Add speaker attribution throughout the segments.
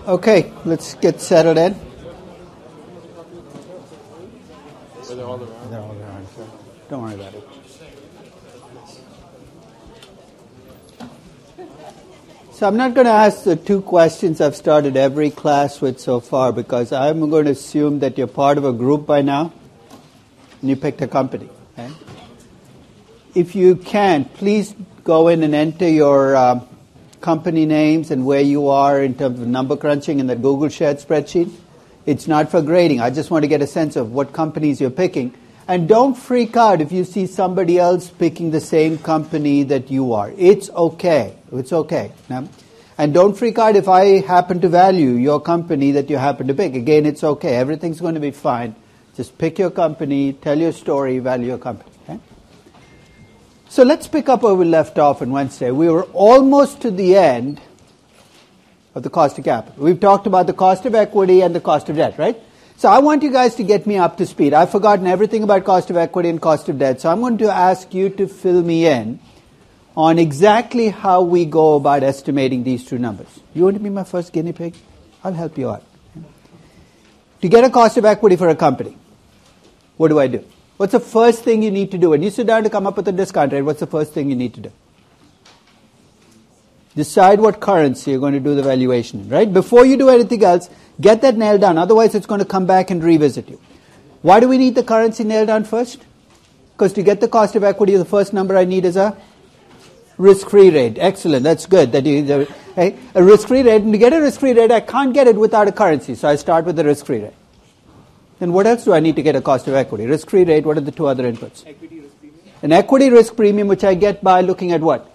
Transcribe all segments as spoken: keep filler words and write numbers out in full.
Speaker 1: Okay, let's get settled in.
Speaker 2: They're all around.
Speaker 1: They're all around. Don't worry about it. So I'm not going to ask the two questions I've started every class with so far, because I'm going to assume that you're part of a group by now and you picked a company. Okay? If you can, please go in and enter your um, company names and where you are in terms of number crunching in the Google shared spreadsheet. It's not for grading. I just want to get a sense of what companies you're picking. And don't freak out if you see somebody else picking the same company that you are. It's okay. It's okay. Now, and don't freak out if I happen to value your company that you happen to pick. Again, it's okay. Everything's going to be fine. Just pick your company, tell your story, value your company. Okay? So let's pick up where we left off on Wednesday. We were almost to the end of the cost of capital. We've talked about the cost of equity and the cost of debt, right? So I want you guys to get me up to speed. I've forgotten everything about cost of equity and cost of debt, so I'm going to ask you to fill me in on exactly how we go about estimating these two numbers. You want to be my first guinea pig? I'll help you out. To get a cost of equity for a company, what do I do? What's the first thing you need to do? When you sit down to come up with a discount rate, what's the first thing you need to do? Decide what currency you're going to do the valuation in, right? Before you do anything else, get that nailed down. Otherwise, it's going to come back and revisit you. Why do we need the currency nailed down first? Because to get the cost of equity, the first number I need is a risk-free rate. Excellent. That's good. That you, hey, a risk-free rate. And to get a risk-free rate, I can't get it without a currency. So I start with the risk-free rate. Then what else do I need to get a cost of equity? Risk-free rate, what are the two other inputs?
Speaker 2: Equity risk premium.
Speaker 1: An equity risk premium, which I get by looking at what?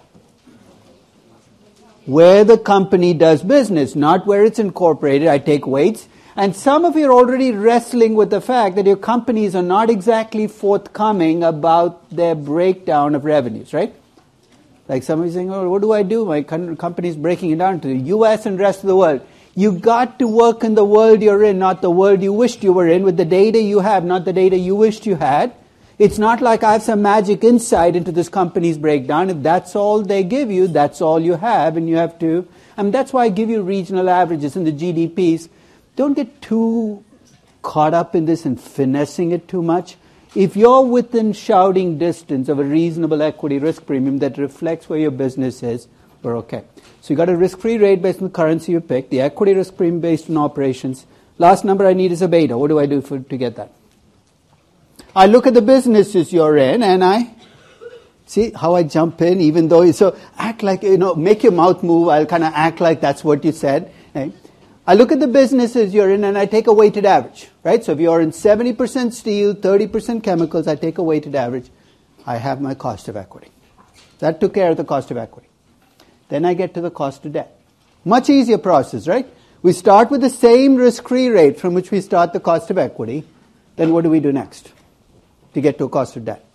Speaker 1: Where the company does business, not where it's incorporated. I take weights. And some of you are already wrestling with the fact that your companies are not exactly forthcoming about their breakdown of revenues, right? Like some of you saying, oh, what do I do? My company's breaking it down to the U S and rest of the world. You got to work in the world you're in, not the world you wished you were in, with the data you have, not the data you wished you had. It's not like I have some magic insight into this company's breakdown. If that's all they give you, that's all you have, and you have to. I mean, that's why I give you regional averages and the G D Ps. Don't get too caught up in this and finessing it too much. If you're within shouting distance of a reasonable equity risk premium that reflects where your business is, we're okay. So you got a risk-free rate based on the currency you pick, the equity risk premium based on operations. Last number I need is a beta. What do I do for, to get that? I look at the businesses you're in, and I see how I jump in, even though you so act like, you know, make your mouth move. I'll kind of act like that's what you said. Right? I look at the businesses you're in, and I take a weighted average, right? So if you're in seventy percent steel, thirty percent chemicals, I take a weighted average. I have my cost of equity. That took care of the cost of equity. Then I get to the cost of debt. Much easier process, right? We start with the same risk-free rate from which we start the cost of equity. Then what do we do next to get to a cost of debt?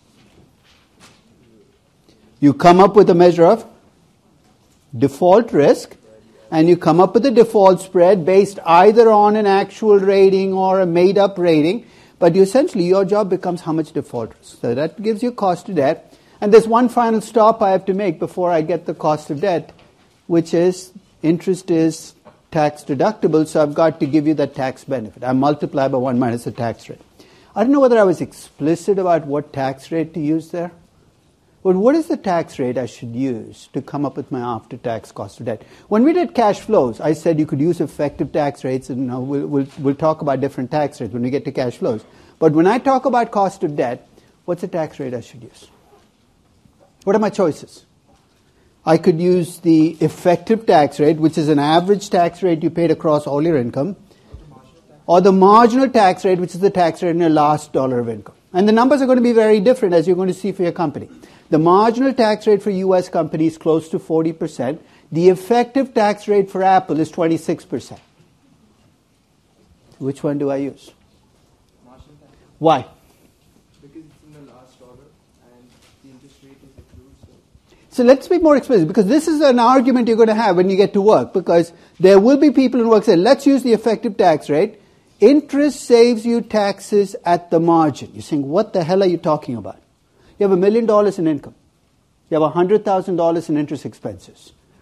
Speaker 1: You come up with a measure of default risk, and you come up with a default spread based either on an actual rating or a made-up rating. But you essentially, your job becomes how much default risk. So that gives you cost of debt. And there's one final stop I have to make before I get the cost of debt, which is interest is tax deductible, so I've got to give you the tax benefit. I multiply by one minus the tax rate. I don't know whether I was explicit about what tax rate to use there. But what is the tax rate I should use to come up with my after-tax cost of debt? When we did cash flows, I said you could use effective tax rates, and you know, we'll, we'll, we'll talk about different tax rates when we get to cash flows. But when I talk about cost of debt, what's the tax rate I should use? What are my choices? I could use the effective tax rate, which is an average tax rate you paid across all your income, or the marginal tax rate, which is the tax rate in your last dollar of income. And the numbers are going to be very different, as you're going to see for your company. The marginal tax rate for U S companies is close to forty percent. The effective tax rate for Apple is twenty-six percent. Which one do I use?
Speaker 2: Marginal tax.
Speaker 1: Why?
Speaker 2: Because it's in the last dollar and the interest rate is accrued. So.
Speaker 1: so let's be more explicit, because this is an argument you're going to have when you get to work, because there will be people in work say, let's use the effective tax rate. Interest saves you taxes at the margin. You're saying, what the hell are you talking about? You have a million dollars in income. You have one hundred thousand dollars in interest expenses.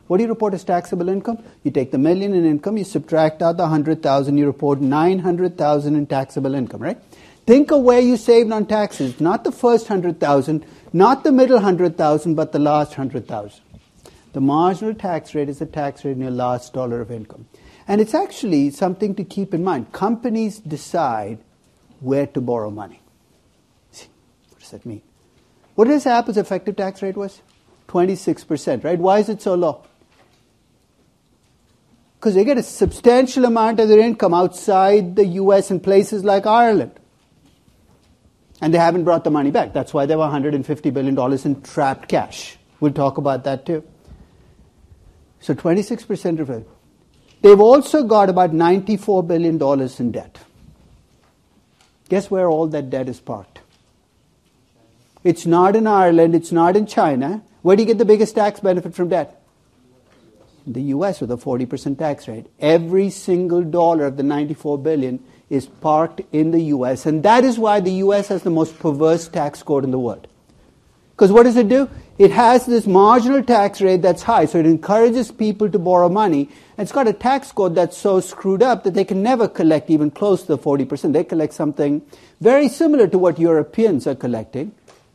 Speaker 1: What do you report as taxable income? You take the million in income, you subtract out the one hundred thousand, you report nine hundred thousand in taxable income, right? Think of where you saved on taxes, not the first one hundred thousand, not the middle one hundred thousand, but the last one hundred thousand. The marginal tax rate is the tax rate in your last dollar of income. And it's actually something to keep in mind. Companies decide where to borrow money. See, what does that mean? What does Apple's effective tax rate was? twenty-six percent, right? Why is it so low? Because they get a substantial amount of their income outside the U S in places like Ireland. And they haven't brought the money back. That's why there were one hundred fifty billion dollars in trapped cash. We'll talk about that too. So twenty-six percent of it. They've also got about ninety-four billion dollars in debt. Guess where all that debt is parked? It's not in Ireland. It's not in China. Where do you get the biggest tax benefit from debt? The U S with a forty percent tax rate. Every single dollar of the ninety-four billion dollars is parked in the U S. And that is why the U S has the most perverse tax code in the world. Because what does it do? It has this marginal tax rate that's high, so it encourages people to borrow money. And it's got a tax code that's so screwed up that they can never collect even close to the forty percent. They collect something very similar to what Europeans are collecting.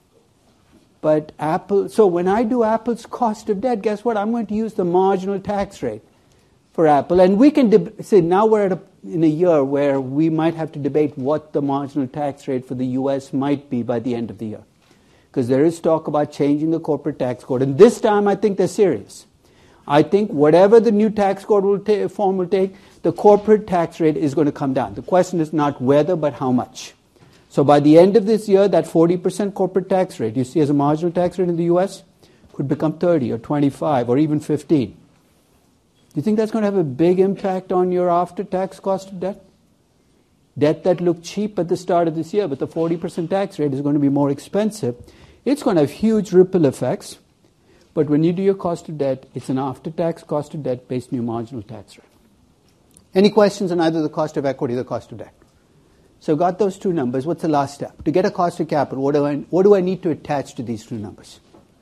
Speaker 1: But Apple, so when I do Apple's cost of debt, guess what? I'm going to use the marginal tax rate for Apple. And we can deb- say now we're at a, in a year where we might have to debate what the marginal tax rate for the U S might be by the end of the year. Because there is talk about changing the corporate tax code. And this time I think they're serious. I think whatever the new tax code will ta- form will take, the corporate tax rate is going to come down. The question is not whether, but how much. So by the end of this year, that forty percent corporate tax rate you see as a marginal tax rate in the U S could become thirty or twenty-five or even fifteen. Do you think that's going to have a big impact on your after-tax cost of debt? Debt that looked cheap at the start of this year, but the forty percent tax rate is going to be more expensive. It's going to have huge ripple effects. But when you do your cost of debt, it's an after-tax cost of debt based on your marginal tax rate. Any questions on either the cost of equity or the cost of debt? So got those two numbers. What's the last step? To get a cost of capital, what do I, what do I need to attach to these two numbers?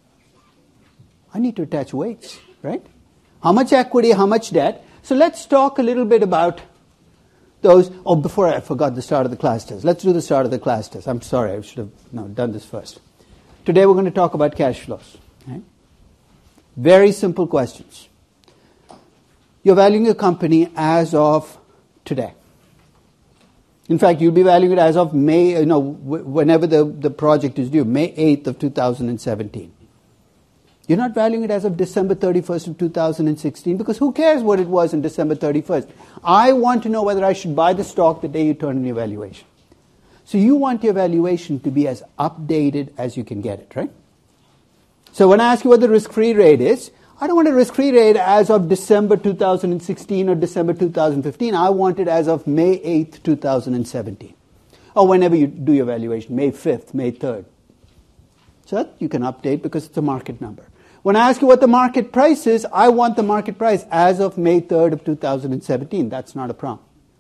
Speaker 1: I need to attach weights, right? How much equity, how much debt? So let's talk a little bit about those. Oh, before I forgot the start of the class test. Let's do the start of the class test. I'm sorry, I should have no, done this first. Today we're going to talk about cash flows. Right? Very simple questions. You're valuing your company as of today. In fact, you'll be valuing it as of May, you know, whenever the, the project is due, May eighth of two thousand seventeen. You're not valuing it as of December thirty-first of two thousand sixteen because who cares what it was on December thirty-first? I want to know whether I should buy the stock the day you turn in your valuation. So you want your valuation to be as updated as you can get it, right? So when I ask you what the risk-free rate is, I don't want a risk-free rate as of December two thousand sixteen or December two thousand fifteen. I want it as of May eighth, two thousand seventeen. Or whenever you do your valuation, May fifth, May third. So that you can update because it's a market number. When I ask you what the market price is, I want the market price as of May third of two thousand seventeen. That's not a problem.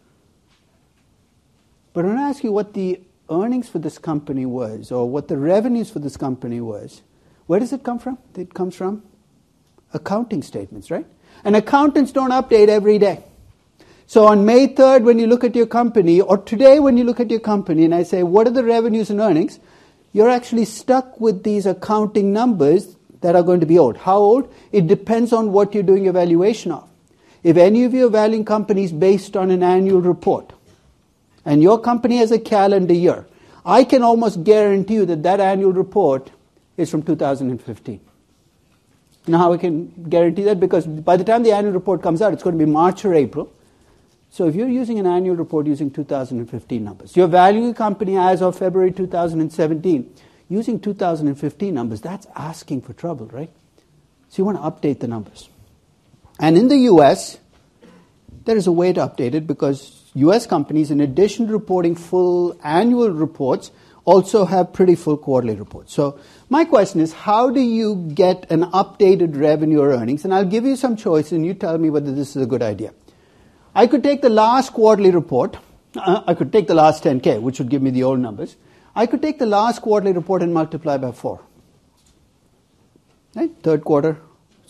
Speaker 1: But when I ask you what the earnings for this company was or what the revenues for this company was, where does it come from? It comes from accounting statements, right? And accountants don't update every day. So on May third, when you look at your company, or today when you look at your company and I say, what are the revenues and earnings? You're actually stuck with these accounting numbers that are going to be old. How old? It depends on what you're doing your valuation of. If any of you are valuing companies based on an annual report, and your company has a calendar year, I can almost guarantee you that that annual report is from two thousand fifteen. You know how I can guarantee that? Because by the time the annual report comes out, it's going to be March or April. So if you're using an annual report using two thousand fifteen numbers, you're valuing a company as of February two thousand seventeen, using two thousand fifteen numbers, that's asking for trouble, right? So you want to update the numbers. And in the U S, there is a way to update it because U S companies, in addition to reporting full annual reports, also have pretty full quarterly reports. So my question is, how do you get an updated revenue or earnings? And I'll give you some choices and you tell me whether this is a good idea. I could take the last quarterly report. Uh, I could take the last ten K, which would give me the old numbers. I could take the last quarterly report and multiply by four. Right? Third quarter, it's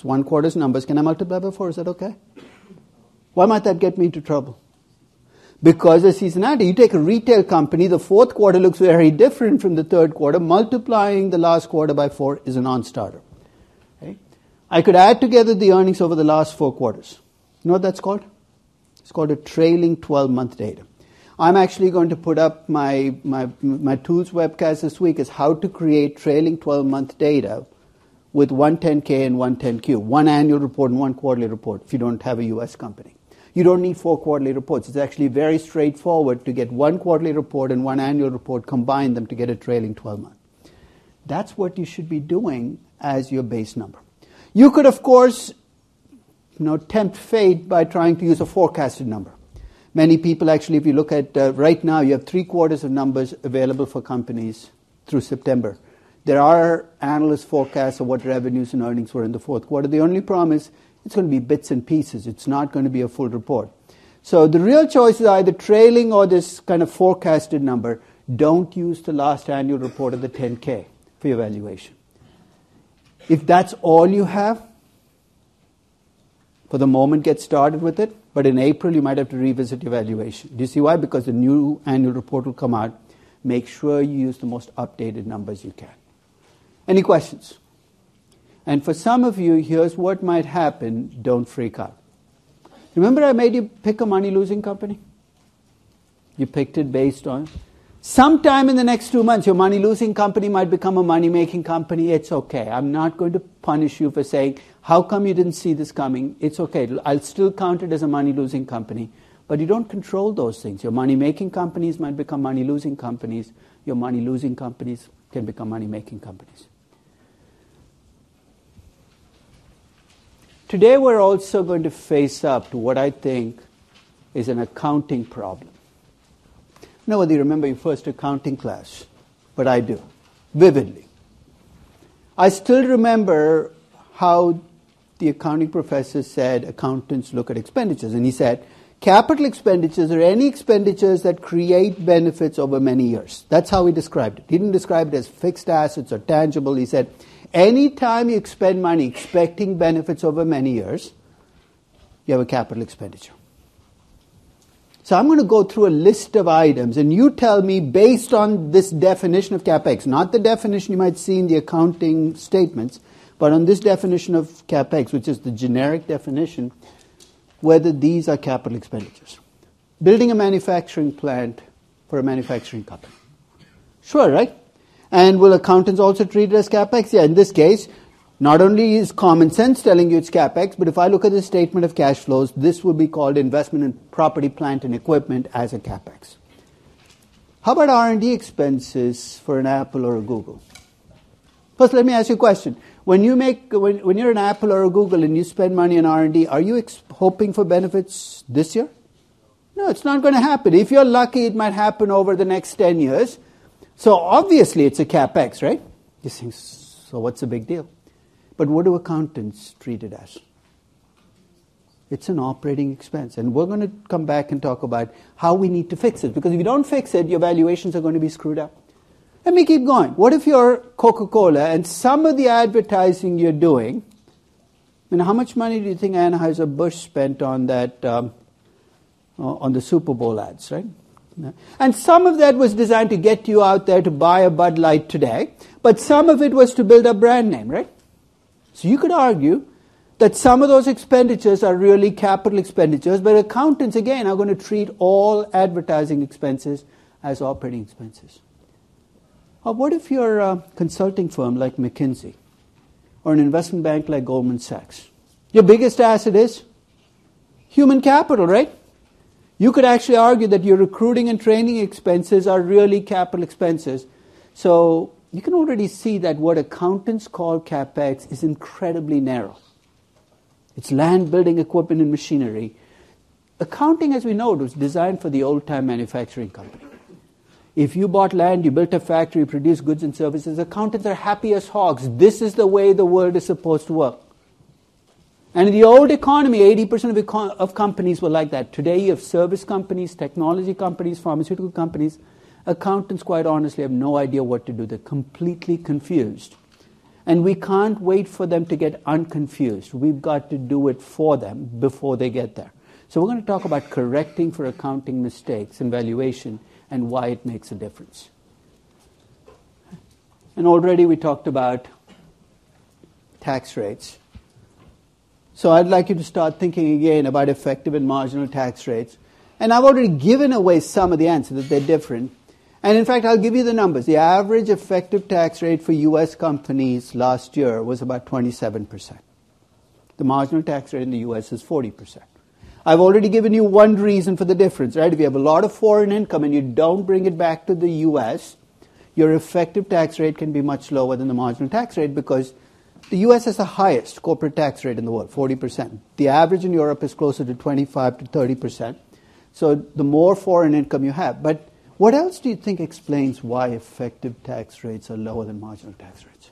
Speaker 1: one quarter's numbers. Can I multiply by four? Is that okay? Why might that get me into trouble? Because of seasonality. You take a retail company, the fourth quarter looks very different from the third quarter. Multiplying the last quarter by four is a non-starter. Okay? I could add together the earnings over the last four quarters. You know what that's called? It's called a trailing twelve-month data. I'm actually going to put up my, my, my tools webcast this week is how to create trailing twelve-month data with one ten K and one ten Q, one annual report and one quarterly report if you don't have a U S company. You don't need four quarterly reports. It's actually very straightforward to get one quarterly report and one annual report, combine them to get a trailing twelve-month. That's what you should be doing as your base number. You could, of course, you know, tempt fate by trying to use a forecasted number. Many people actually, if you look at uh, right now, you have three quarters of numbers available for companies through September. There are analyst forecasts of what revenues and earnings were in the fourth quarter. The only problem is it's going to be bits and pieces. It's not going to be a full report. So the real choice is either trailing or this kind of forecasted number. Don't use the last annual report of the ten K for your valuation. If that's all you have, for the moment, get started with it. But in April, you might have to revisit your valuation. Do you see why? Because the new annual report will come out. Make sure you use the most updated numbers you can. Any questions? And for some of you, here's what might happen. Don't freak out. Remember I made you pick a money-losing company? You picked it based on... Sometime in the next two months, your money-losing company might become a money-making company. It's okay. I'm not going to punish you for saying, how come you didn't see this coming? It's okay. I'll still count it as a money-losing company. But you don't control those things. Your money-making companies might become money-losing companies. Your money-losing companies can become money-making companies. Today we're also going to face up to what I think is an accounting problem. I don't know whether you remember your first accounting class, but I do, vividly. I still remember how the accounting professor said accountants look at expenditures. And he said, capital expenditures are any expenditures that create benefits over many years. That's how he described it. He didn't describe it as fixed assets or tangible. He said, anytime you expend money expecting benefits over many years, you have a capital expenditure. So I'm going to go through a list of items, and you tell me based on this definition of CapEx, not the definition you might see in the accounting statements, but on this definition of CapEx, which is the generic definition, whether these are capital expenditures. Building a manufacturing plant for a manufacturing company. Sure, right? And will accountants also treat it as CapEx? Yeah, in this case, not only is common sense telling you it's CapEx, but if I look at the statement of cash flows, this would be called investment in property, plant, and equipment as a CapEx. How about R and D expenses for an Apple or a Google? First, let me ask you a question. When you make, when, when you're an Apple or a Google and you spend money on R and D, are you ex- hoping for benefits this year? No, it's not going to happen. If you're lucky, it might happen over the next ten years. So obviously it's a CapEx, right? You think, so what's the big deal? But what do accountants treat it as? It's an operating expense. And we're going to come back and talk about how we need to fix it. Because if you don't fix it, your valuations are going to be screwed up. Let me keep going. What if you're Coca-Cola and some of the advertising you're doing, I mean, how much money do you think Anheuser-Busch spent on that, um, on the Super Bowl ads, right? And some of that was designed to get you out there to buy a Bud Light today, but some of it was to build a brand name, right? So you could argue that some of those expenditures are really capital expenditures, but accountants, again, are going to treat all advertising expenses as operating expenses. Or what if you're a consulting firm like McKinsey or an investment bank like Goldman Sachs? Your biggest asset is human capital, right? You could actually argue that your recruiting and training expenses are really capital expenses. So you can already see that what accountants call CapEx is incredibly narrow. It's land, building, equipment, and machinery. Accounting, as we know, was designed for the old-time manufacturing company. If you bought land, you built a factory, produced goods and services, accountants are happy as hogs. This is the way the world is supposed to work. And in the old economy, eighty percent of, econ- of companies were like that. Today you have service companies, technology companies, pharmaceutical companies. Accountants, quite honestly, have no idea what to do. They're completely confused. And we can't wait for them to get unconfused. We've got to do it for them before they get there. So we're going to talk about correcting for accounting mistakes and valuation and why it makes a difference. And already we talked about tax rates. So I'd like you to start thinking again about effective and marginal tax rates. And I've already given away some of the answers that they're different. And in fact, I'll give you the numbers. The average effective tax rate for U S companies last year was about twenty-seven percent. The marginal tax rate in the U S is forty percent. I've already given you one reason for the difference, right? If you have a lot of foreign income and you don't bring it back to the U S, your effective tax rate can be much lower than the marginal tax rate because the U S has the highest corporate tax rate in the world, forty percent. The average in Europe is closer to twenty-five to thirty percent. So the more foreign income you have. But what else do you think explains why effective tax rates are lower than marginal tax rates?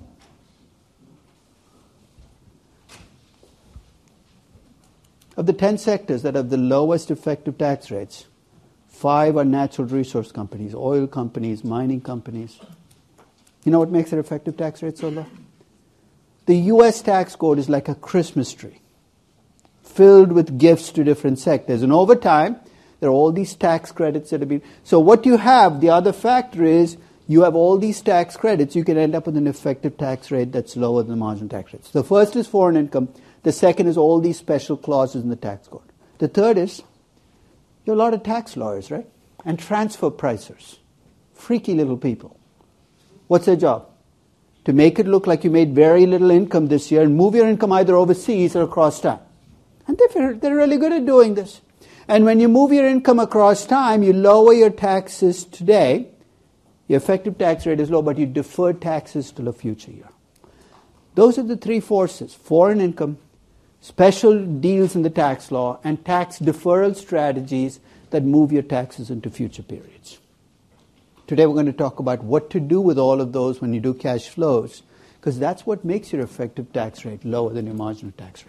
Speaker 1: Of the ten sectors that have the lowest effective tax rates, five are natural resource companies, oil companies, mining companies. You know what makes their effective tax rate so low? The U S tax code is like a Christmas tree, filled with gifts to different sectors. And over time, there are all these tax credits that have been... So what you have, the other factor is, you have all these tax credits, you can end up with an effective tax rate that's lower than the marginal tax rates. The first is foreign income. The second is all these special clauses in the tax code. The third is, you have a lot of tax lawyers, right? And transfer pricers. Freaky little people. What's their job? To make it look like you made very little income this year and move your income either overseas or across time. And they're, they're really good at doing this. And when you move your income across time, you lower your taxes today. Your effective tax rate is low, but you defer taxes till a future year. Those are the three forces: foreign income, special deals in the tax law, and tax deferral strategies that move your taxes into future periods. Today we're going to talk about what to do with all of those when you do cash flows, because that's what makes your effective tax rate lower than your marginal tax rate.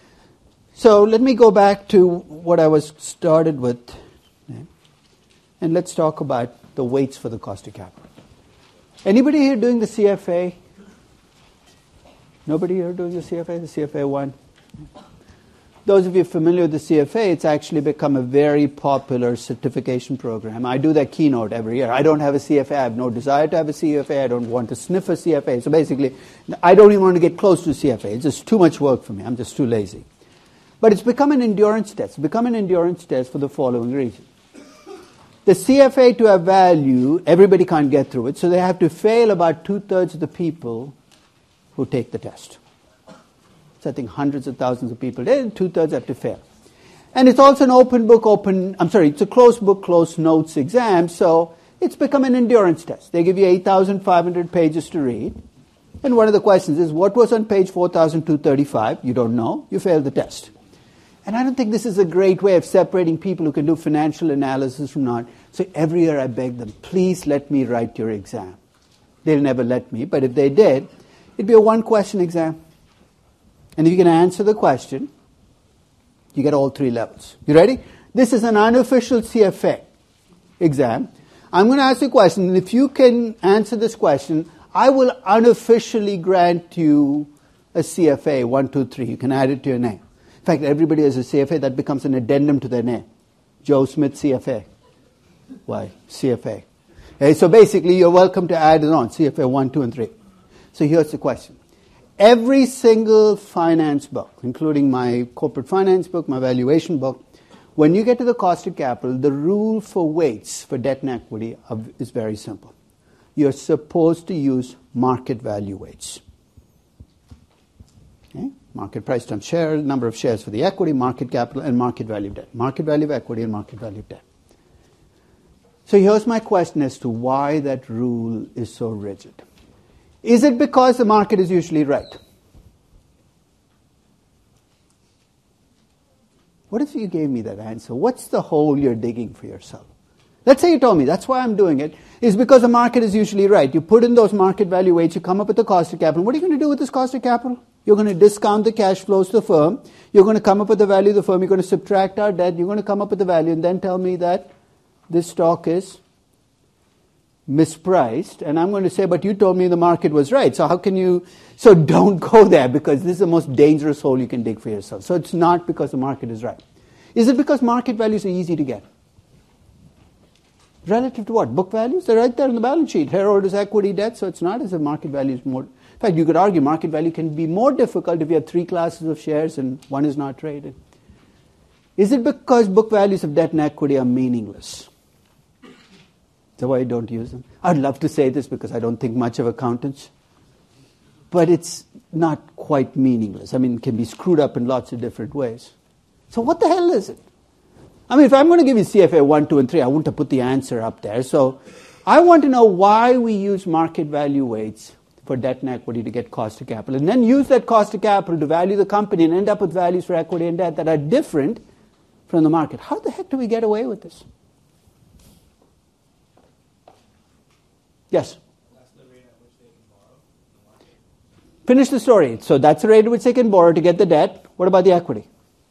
Speaker 1: So let me go back to what I was started with, and let's talk about the weights for the cost of capital. Anybody here doing the C F A? Nobody here doing the C F A, the C F A one? Those of you familiar with the C F A, it's actually become a very popular certification program. I do that keynote every year. I don't have a C F A. I have no desire to have a C F A. I don't want to sniff a C F A. So basically, I don't even want to get close to a C F A. It's just too much work for me. I'm just too lazy. But it's become an endurance test. It's become an endurance test for the following reason. The C F A, to have value, everybody can't get through it, so they have to fail about two-thirds of the people who take the test. So I think hundreds of thousands of people, two-thirds have to fail. And it's also an open book, open, I'm sorry, it's a closed book, closed notes exam, so it's become an endurance test. They give you eight thousand five hundred pages to read. And one of the questions is, what was on page four thousand two hundred thirty-five? You don't know. You failed the test. And I don't think this is a great way of separating people who can do financial analysis from not. So every year I beg them, please let me write your exam. They'll never let me, but if they did, it'd be a one-question exam. And if you can answer the question, you get all three levels. You ready? This is an unofficial C F A exam. I'm going to ask you a question, and if you can answer this question, I will unofficially grant you a C F A, one, two, three. You can add it to your name. In fact, everybody has a C F A that becomes an addendum to their name. Joe Smith, C F A. Why? C F A. Okay, so basically, you're welcome to add it on, C F A one, two, and three. So here's the question. Every single finance book, including my corporate finance book, my valuation book, when you get to the cost of capital, the rule for weights for debt and equity is very simple. You're supposed to use market value weights. Okay? Market price times share, number of shares for the equity, market capital, and market value of debt. Market value of equity and market value of debt. So here's my question as to why that rule is so rigid. Is it because the market is usually right? What if you gave me that answer? What's the hole you're digging for yourself? Let's say you told me, that's why I'm doing it, is because the market is usually right. You put in those market value weights, you come up with the cost of capital. What are you going to do with this cost of capital? You're going to discount the cash flows to the firm. You're going to come up with the value of the firm. You're going to subtract our debt. You're going to come up with the value and then tell me that this stock is mispriced, and I'm going to say, but you told me the market was right, so how can you, so don't go there, because this is the most dangerous hole you can dig for yourself. So it's not because the market is right. Is it because market values are easy to get? Relative to what? Book values? They're right there on the balance sheet. Shareholders' equity, debt, so it's not as if market value is more. In fact, you could argue market value can be more difficult if you have three classes of shares and one is not traded. Is it because book values of debt and equity are meaningless? That's why I don't use them. I'd love to say this because I don't think much of accountants. But it's not quite meaningless. I mean, it can be screwed up in lots of different ways. So what the hell is it? I mean, if I'm going to give you C F A one, two, and three, I wouldn't have put the answer up there. So I want to know why we use market value weights for debt and equity to get cost of capital, and then use that cost of capital to value the company and end up with values for equity and debt that are different from the market. How the heck do we get away with this? Yes?
Speaker 3: That's the rate at which they can borrow in the market.
Speaker 1: Finish the story. So that's the rate at which they can borrow to get the debt. What about the equity?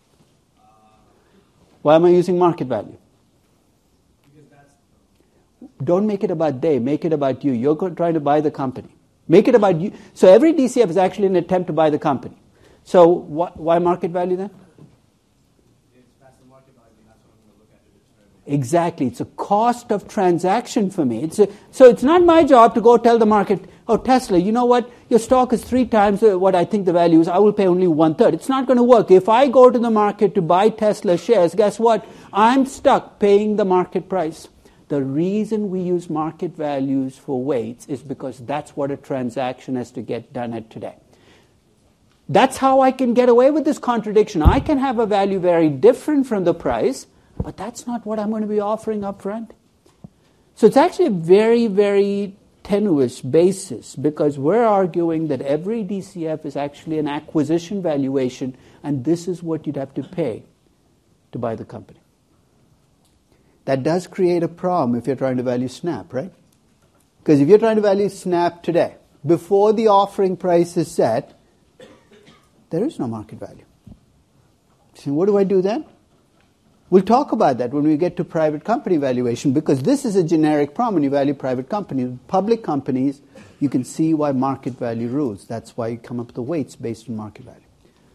Speaker 1: Why am I using market value?
Speaker 3: Because that's...
Speaker 1: Don't make it about they. Make it about you. You're trying to buy the company. Make it about you. So every D C F is actually an attempt to buy the company. So wh- why market value then?
Speaker 3: It's that's the market value, and that's what I'm going to look at to determine.
Speaker 1: Exactly. It's a cost of transaction for me. It's a, so it's not my job to go tell the market, oh, Tesla, you know what? Your stock is three times what I think the value is. I will pay only one-third. It's not going to work. If I go to the market to buy Tesla shares, guess what? I'm stuck paying the market price. The reason we use market values for weights is because that's what a transaction has to get done at today. That's how I can get away with this contradiction. I can have a value very different from the price, but that's not what I'm going to be offering up front. So it's actually a very, very tenuous basis, because we're arguing that every D C F is actually an acquisition valuation, and this is what you'd have to pay to buy the company. That does create a problem if you're trying to value Snap, right? Because if you're trying to value Snap today, before the offering price is set, there is no market value. So what do I do then? We'll talk about that when we get to private company valuation, because this is a generic problem when you value private companies. Public companies, you can see why market value rules. That's why you come up with the weights based on market value.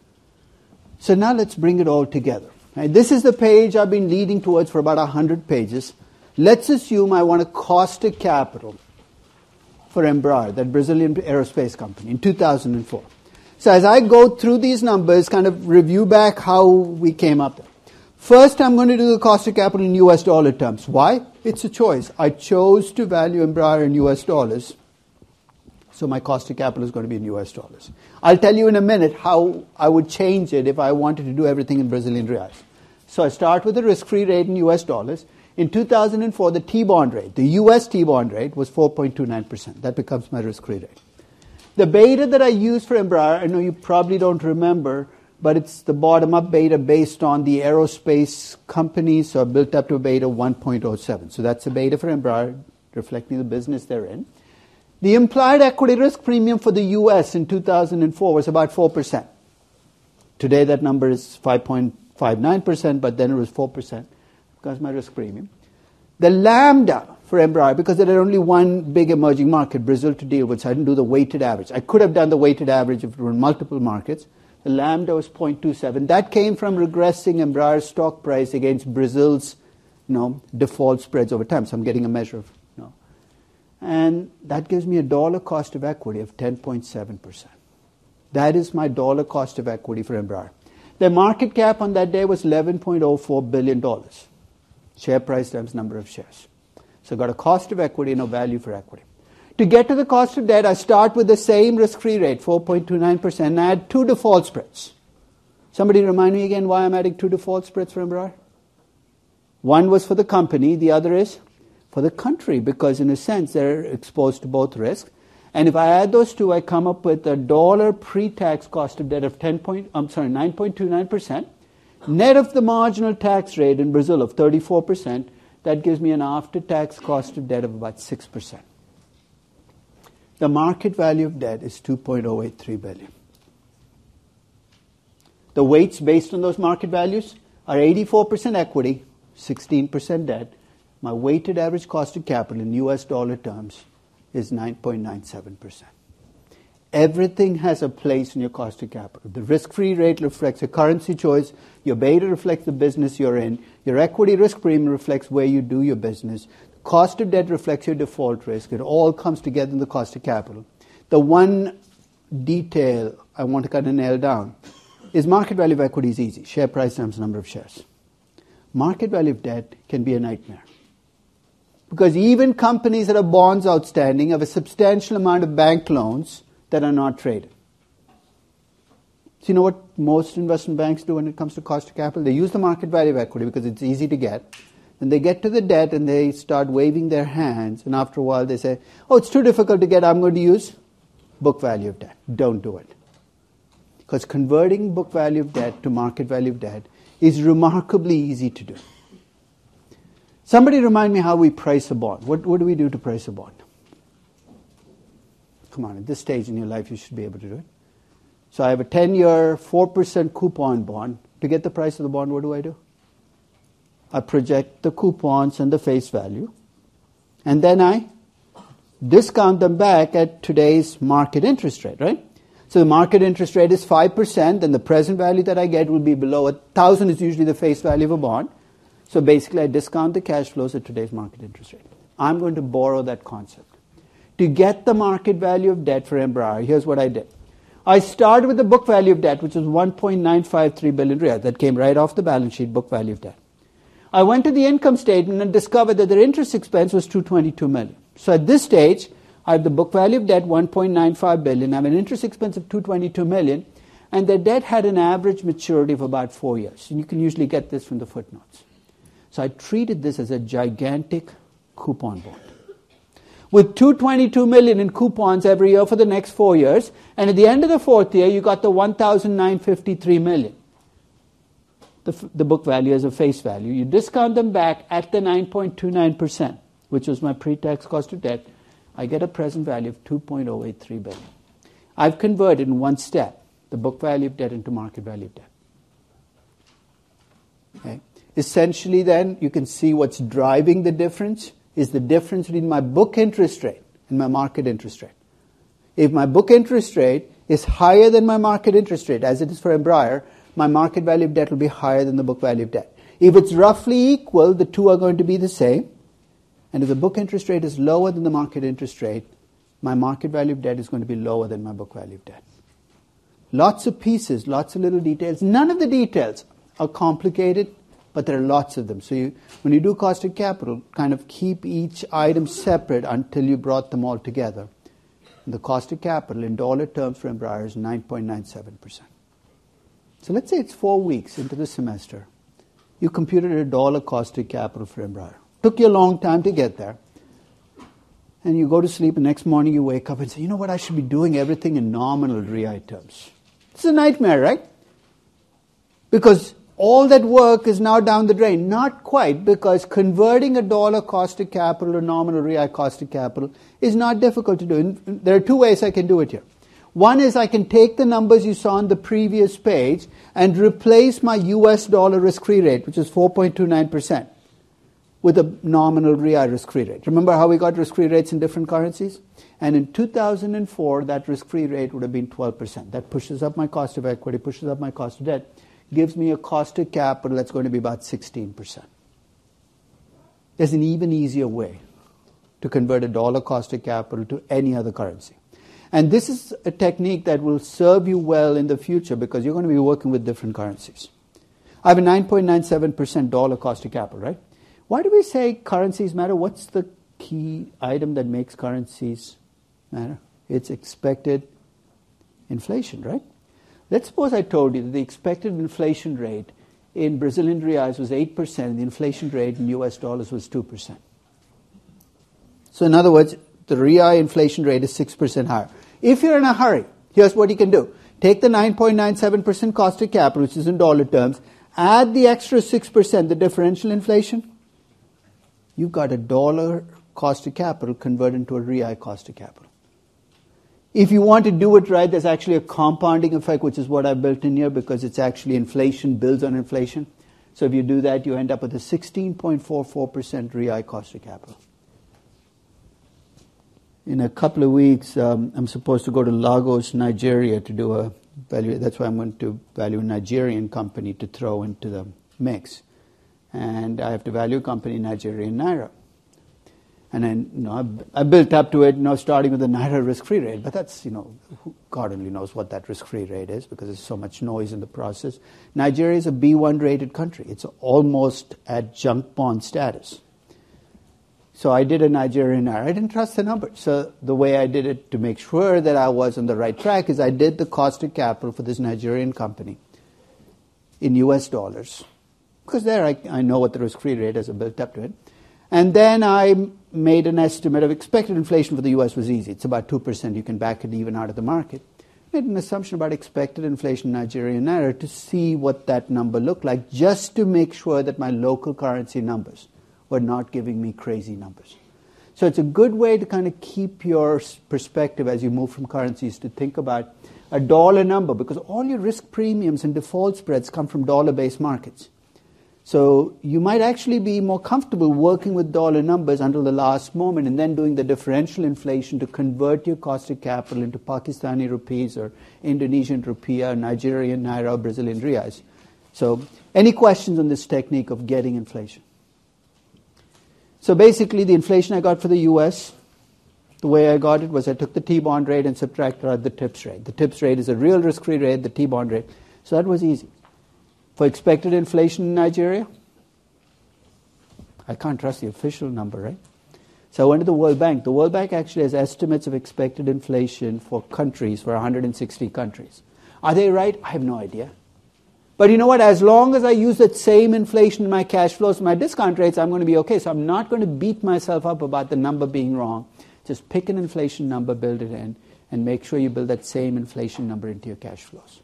Speaker 1: So now let's bring it all together. Right, this is the page I've been leading towards for about one hundred pages. Let's assume I want a cost of capital for Embraer, that Brazilian aerospace company, in two thousand four. So as I go through these numbers, kind of review back how we came up there. First, I'm going to do the cost of capital in U S dollar terms. Why? It's a choice. I chose to value Embraer in U S dollars, so my cost of capital is going to be in U S dollars. I'll tell you in a minute how I would change it if I wanted to do everything in Brazilian reais. So I start with the risk-free rate in U S dollars. In two thousand four, the T-bond rate, the U S T-bond rate, was four point two nine percent. That becomes my risk-free rate. The beta that I use for Embraer, I know you probably don't remember, but it's the bottom-up beta based on the aerospace companies, so I built up to a beta one point oh seven. So that's a beta for Embraer, reflecting the business they're in. The implied equity risk premium for the U S in two thousand four was about four percent. Today that number is five point five nine percent, but then it was four percent because my risk premium. The lambda for Embraer, because there had only one big emerging market, Brazil, to deal with, so I didn't do the weighted average. I could have done the weighted average if it were in multiple markets. The lambda was zero point two seven. That came from regressing Embraer's stock price against Brazil's, you know, default spreads over time. So I'm getting a measure of, you know. And that gives me a dollar cost of equity of ten point seven percent. That is my dollar cost of equity for Embraer. The market cap on that day was eleven point oh four billion dollars. Share price times number of shares. So I got a cost of equity and a value for equity. To get to the cost of debt, I start with the same risk-free rate, four point two nine percent, and I add two default spreads. Somebody remind me again why I'm adding two default spreads for Embraer? One was for the company, the other is for the country, because in a sense they're exposed to both risks. And if I add those two, I come up with a dollar pre-tax cost of debt of ten point, I'm sorry, nine point two nine percent, net of the marginal tax rate in Brazil of thirty-four percent. That gives me an after-tax cost of debt of about six percent. The market value of debt is two point oh eight three billion dollars. The weights based on those market values are eighty-four percent equity, sixteen percent debt, my weighted average cost of capital in U S dollar terms is nine point nine seven percent. Everything has a place in your cost of capital. The risk-free rate reflects your currency choice. Your beta reflects the business you're in. Your equity risk premium reflects where you do your business. The cost of debt reflects your default risk. It all comes together in the cost of capital. The one detail I want to kind of nail down is market value of equity is easy. Share price times number of shares. Market value of debt can be a nightmare. Because even companies that have bonds outstanding have a substantial amount of bank loans that are not traded. So you know what most investment banks do when it comes to cost of capital? They use the market value of equity because it's easy to get. Then they get to the debt and they start waving their hands. And after a while they say, oh, it's too difficult to get. I'm going to use book value of debt. Don't do it. Because converting book value of debt to market value of debt is remarkably easy to do. Somebody remind me how we price a bond. What, what do we do to price a bond? Come on, at this stage in your life, you should be able to do it. So I have a ten-year, four percent coupon bond. To get the price of the bond, what do I do? I project the coupons and the face value. And then I discount them back at today's market interest rate, right? So the market interest rate is five percent, and the present value that I get will be below one thousand is usually the face value of a bond. So basically, I discount the cash flows at today's market interest rate. I'm going to borrow that concept. To get the market value of debt for Embraer, here's what I did. I started with the book value of debt, which was one point nine five three billion riyals. That came right off the balance sheet, book value of debt. I went to the income statement and discovered that their interest expense was two hundred twenty-two million dollars. So at this stage, I have the book value of debt, one point nine five billion dollars. I have an interest expense of two hundred twenty-two million dollars. And their debt had an average maturity of about four years. And you can usually get this from the footnotes. So I treated this as a gigantic coupon bond. With two hundred twenty-two million dollars in coupons every year for the next four years, and at the end of the fourth year, you got the one thousand nine hundred fifty-three million dollars, the, the book value as a face value. You discount them back at the nine point two nine percent, which was my pre-tax cost of debt. I get a present value of two point zero eight three billion dollars. I've converted in one step the book value of debt into market value of debt. Okay. Essentially, then, you can see what's driving the difference is the difference between my book interest rate and my market interest rate. If my book interest rate is higher than my market interest rate, as it is for Embraer, my market value of debt will be higher than the book value of debt. If it's roughly equal, the two are going to be the same. And if the book interest rate is lower than the market interest rate, my market value of debt is going to be lower than my book value of debt. Lots of pieces, lots of little details. None of the details are complicated, but there are lots of them. So you, when you do cost of capital, kind of keep each item separate until you brought them all together. And the cost of capital in dollar terms for Embraer is nine point nine seven percent. So let's say it's four weeks into the semester. You computed a dollar cost of capital for Embraer. Took you a long time to get there. And you go to sleep, and next morning you wake up and say, you know what, I should be doing everything in nominal R I terms. It's a nightmare, right? Because all that work is now down the drain. Not quite, because converting a dollar cost of capital to nominal R I cost of capital is not difficult to do. And there are two ways I can do it here. One is I can take the numbers you saw on the previous page and replace my U S dollar risk-free rate, which is four point two nine percent, with a nominal R I risk-free rate. Remember how we got risk-free rates in different currencies? And in two thousand four, that risk-free rate would have been twelve percent. That pushes up my cost of equity, pushes up my cost of debt, gives me a cost of capital that's going to be about sixteen percent. There's an even easier way to convert a dollar cost of capital to any other currency. And this is a technique that will serve you well in the future because you're going to be working with different currencies. I have a nine point nine seven percent dollar cost of capital, right? Why do we say currencies matter? What's the key item that makes currencies matter? It's expected inflation, right? Let's suppose I told you that the expected inflation rate in Brazilian reais was eight percent, and the inflation rate in U S dollars was two percent. So in other words, the real inflation rate is six percent higher. If you're in a hurry, here's what you can do. Take the nine point nine seven percent cost of capital, which is in dollar terms, add the extra six percent, the differential inflation. You've got a dollar cost of capital converted into a real cost of capital. If you want to do it right, there's actually a compounding effect, which is what I built in here because it's actually inflation builds on inflation. So if you do that, you end up with a sixteen point four four percent R E I cost of capital. In a couple of weeks, um, I'm supposed to go to Lagos, Nigeria to do a value. That's why I'm going to value a Nigerian company to throw into the mix. And I have to value a company in Nigeria in Naira. And then, you know, I, I built up to it, you know, starting with the Naira risk-free rate. But that's, you know, God only knows what that risk-free rate is because there's so much noise in the process. Nigeria is a B one rated country. It's almost at junk bond status. So I did a Nigerian Naira. I didn't trust the numbers. So the way I did it to make sure that I was on the right track is I did the cost of capital for this Nigerian company in U S dollars. Because there I, I know what the risk-free rate is, I built up to it. And then I made an estimate of expected inflation for the U S was easy. It's about two percent. You can back it even out of the market. Made an assumption about expected inflation in Nigerian Naira to see what that number looked like, just to make sure that my local currency numbers were not giving me crazy numbers. So it's a good way to kind of keep your perspective as you move from currencies to think about a dollar number, because all your risk premiums and default spreads come from dollar-based markets. So you might actually be more comfortable working with dollar numbers until the last moment and then doing the differential inflation to convert your cost of capital into Pakistani rupees or Indonesian rupiah, Nigerian naira, or Brazilian reais. So any questions on this technique of getting inflation? So basically the inflation I got for the U S, the way I got it was I took the T-bond rate and subtracted out the TIPS rate. The TIPS rate is a real risk-free rate, the T-bond rate. So that was easy. For expected inflation in Nigeria, I can't trust the official number, right? So I went to the World Bank. The World Bank actually has estimates of expected inflation for countries, for one hundred sixty countries. Are they right? I have no idea. But you know what? As long as I use that same inflation in my cash flows, my discount rates, I'm going to be okay. So I'm not going to beat myself up about the number being wrong. Just pick an inflation number, build it in, and make sure you build that same inflation number into your cash flows.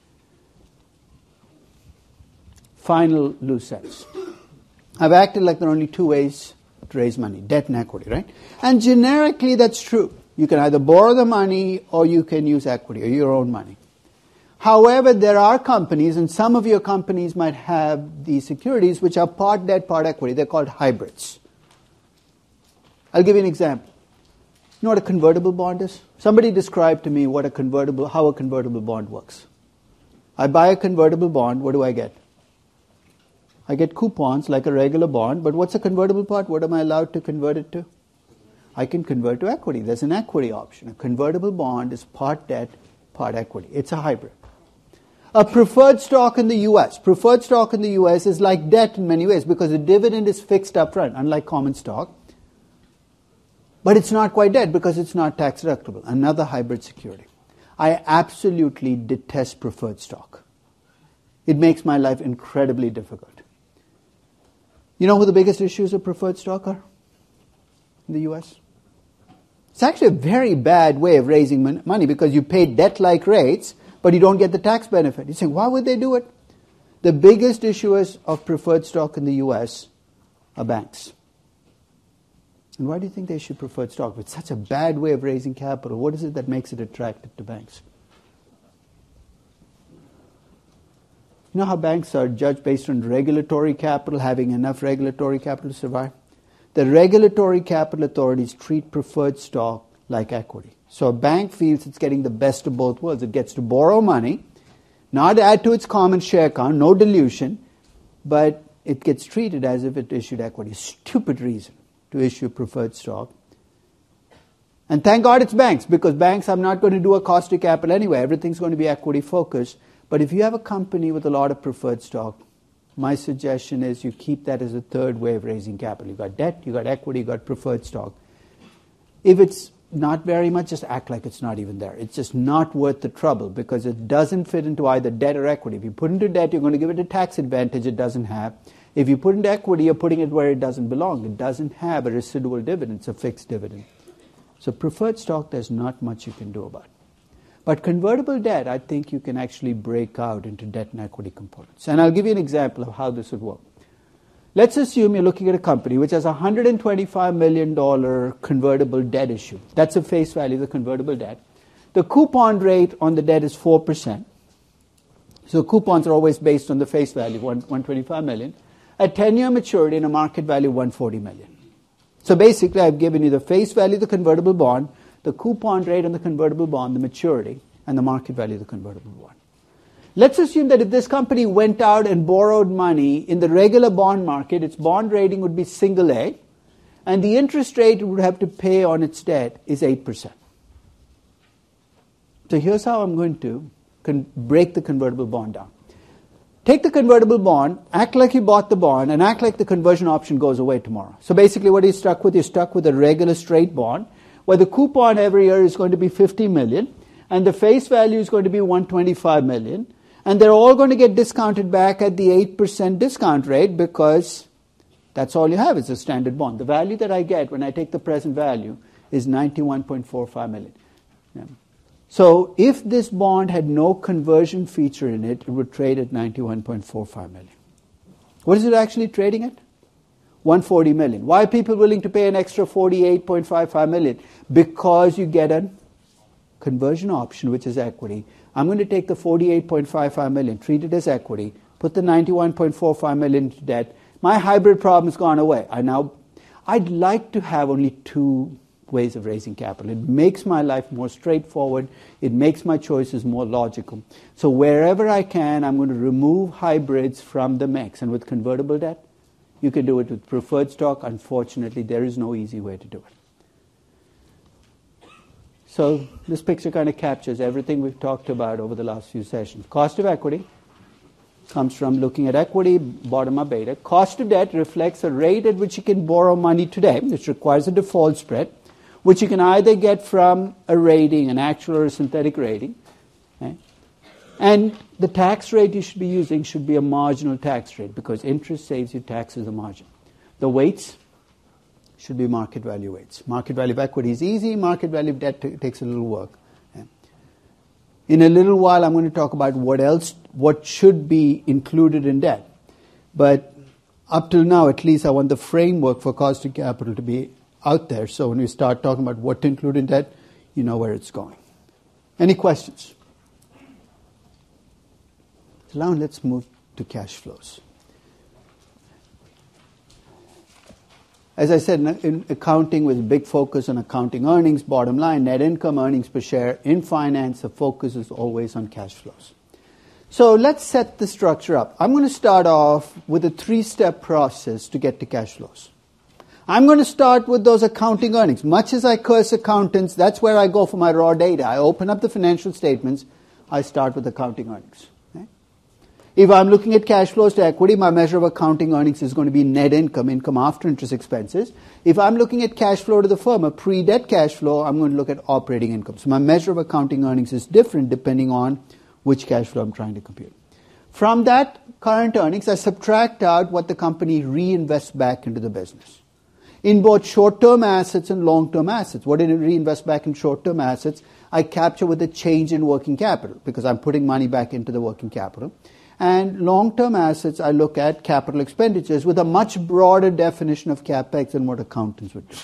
Speaker 1: Final loose ends. I've acted like there are only two ways to raise money, debt and equity, right? And generically that's true. You can either borrow the money or you can use equity or your own money. However, there are companies, and some of your companies might have these securities which are part debt, part equity. They're called hybrids. I'll give you an example. You know what a convertible bond is? Somebody described to me what a convertible, how a convertible bond works. I buy a convertible bond, what do I get? I get coupons like a regular bond, but what's a convertible part? What am I allowed to convert it to? I can convert to equity. There's an equity option. A convertible bond is part debt, part equity. It's a hybrid. A preferred stock in the U S. Preferred stock in the U S is like debt in many ways because the dividend is fixed up front, unlike common stock. But it's not quite debt because it's not tax deductible. Another hybrid security. I absolutely detest preferred stock. It makes my life incredibly difficult. You know who the biggest issues of preferred stock are in the U S? It's actually a very bad way of raising mon- money because you pay debt-like rates, but you don't get the tax benefit. You're saying, why would they do it? The biggest issuers of preferred stock in the U S are banks. And why do you think they issue preferred stock? It's such a bad way of raising capital. What is it that makes it attractive to banks? You know how banks are judged based on regulatory capital, having enough regulatory capital to survive? The regulatory capital authorities treat preferred stock like equity. So a bank feels it's getting the best of both worlds. It gets to borrow money, not add to its common share count, no dilution, but it gets treated as if it issued equity. Stupid reason to issue preferred stock. And thank God it's banks, because banks are not going to do a cost of capital anyway. Everything's going to be equity focused. But if you have a company with a lot of preferred stock, my suggestion is you keep that as a third way of raising capital. You've got debt, you've got equity, you've got preferred stock. If it's not very much, just act like it's not even there. It's just not worth the trouble because it doesn't fit into either debt or equity. If you put into debt, you're going to give it a tax advantage it doesn't have. If you put into equity, you're putting it where it doesn't belong. It doesn't have a residual dividend. It's a fixed dividend. So preferred stock, there's not much you can do about it. But convertible debt, I think you can actually break out into debt and equity components. And I'll give you an example of how this would work. Let's assume you're looking at a company which has a one hundred twenty-five million dollars convertible debt issue. That's the face value of the convertible debt. The coupon rate on the debt is four percent. So coupons are always based on the face value, one hundred twenty-five million dollars, a ten-year maturity and a market value of one hundred forty million dollars. So basically, I've given you the face value of the convertible bond, the coupon rate on the convertible bond, the maturity, and the market value of the convertible bond. Let's assume that if this company went out and borrowed money in the regular bond market, its bond rating would be single A, and the interest rate it would have to pay on its debt is eight percent. So here's how I'm going to con- break the convertible bond down. Take the convertible bond, act like you bought the bond, and act like the conversion option goes away tomorrow. So basically what you're stuck with, you're stuck with a regular straight bond, where the coupon every year is going to be fifty million dollars, and the face value is going to be one hundred twenty-five million dollars, and they're all going to get discounted back at the eight percent discount rate because that's all you have is a standard bond. The value that I get when I take the present value is ninety-one point four five million dollars. Yeah. So if this bond had no conversion feature in it, it would trade at ninety-one point four five million dollars. What is it actually trading at? one hundred forty million dollars. Why are people willing to pay an extra forty-eight point five five million dollars? Because you get a conversion option, which is equity. I'm going to take the forty-eight point five five million dollars, treat it as equity, put the ninety-one point four five million dollars into debt. My hybrid problem's gone away. I now, I'd like to have only two ways of raising capital. It makes my life more straightforward. It makes my choices more logical. So wherever I can, I'm going to remove hybrids from the mix. And with convertible debt, you can do it with preferred stock. Unfortunately, there is no easy way to do it. So this picture kind of captures everything we've talked about over the last few sessions. Cost of equity comes from looking at equity, bottom-up beta. Cost of debt reflects a rate at which you can borrow money today, which requires a default spread, which you can either get from a rating, an actual or a synthetic rating. Okay? And the tax rate you should be using should be a marginal tax rate because interest saves you tax as a margin. The weights should be market value weights. Market value of equity is easy. Market value of debt t- takes a little work. Okay? In a little while, I'm going to talk about what else, what should be included in debt. But up till now, at least, I want the framework for cost of capital to be out there. So when we start talking about what to include in debt, you know where it's going. Any questions? So now let's move to cash flows. As I said, in accounting with a big focus on accounting earnings, bottom line, net income, earnings per share. In finance, the focus is always on cash flows. So let's set the structure up. I'm going to start off with a three-step process to get to cash flows. I'm going to start with those accounting earnings. Much as I curse accountants, that's where I go for my raw data. I open up the financial statements. I start with accounting earnings. Okay? If I'm looking at cash flows to equity, my measure of accounting earnings is going to be net income, income after interest expenses. If I'm looking at cash flow to the firm, a pre-debt cash flow, I'm going to look at operating income. So my measure of accounting earnings is different depending on which cash flow I'm trying to compute. From that current earnings, I subtract out what the company reinvests back into the business. In both short-term assets and long-term assets. What did it reinvest back in short-term assets? I capture with a change in working capital because I'm putting money back into the working capital. And long-term assets, I look at capital expenditures with a much broader definition of CapEx than what accountants would do.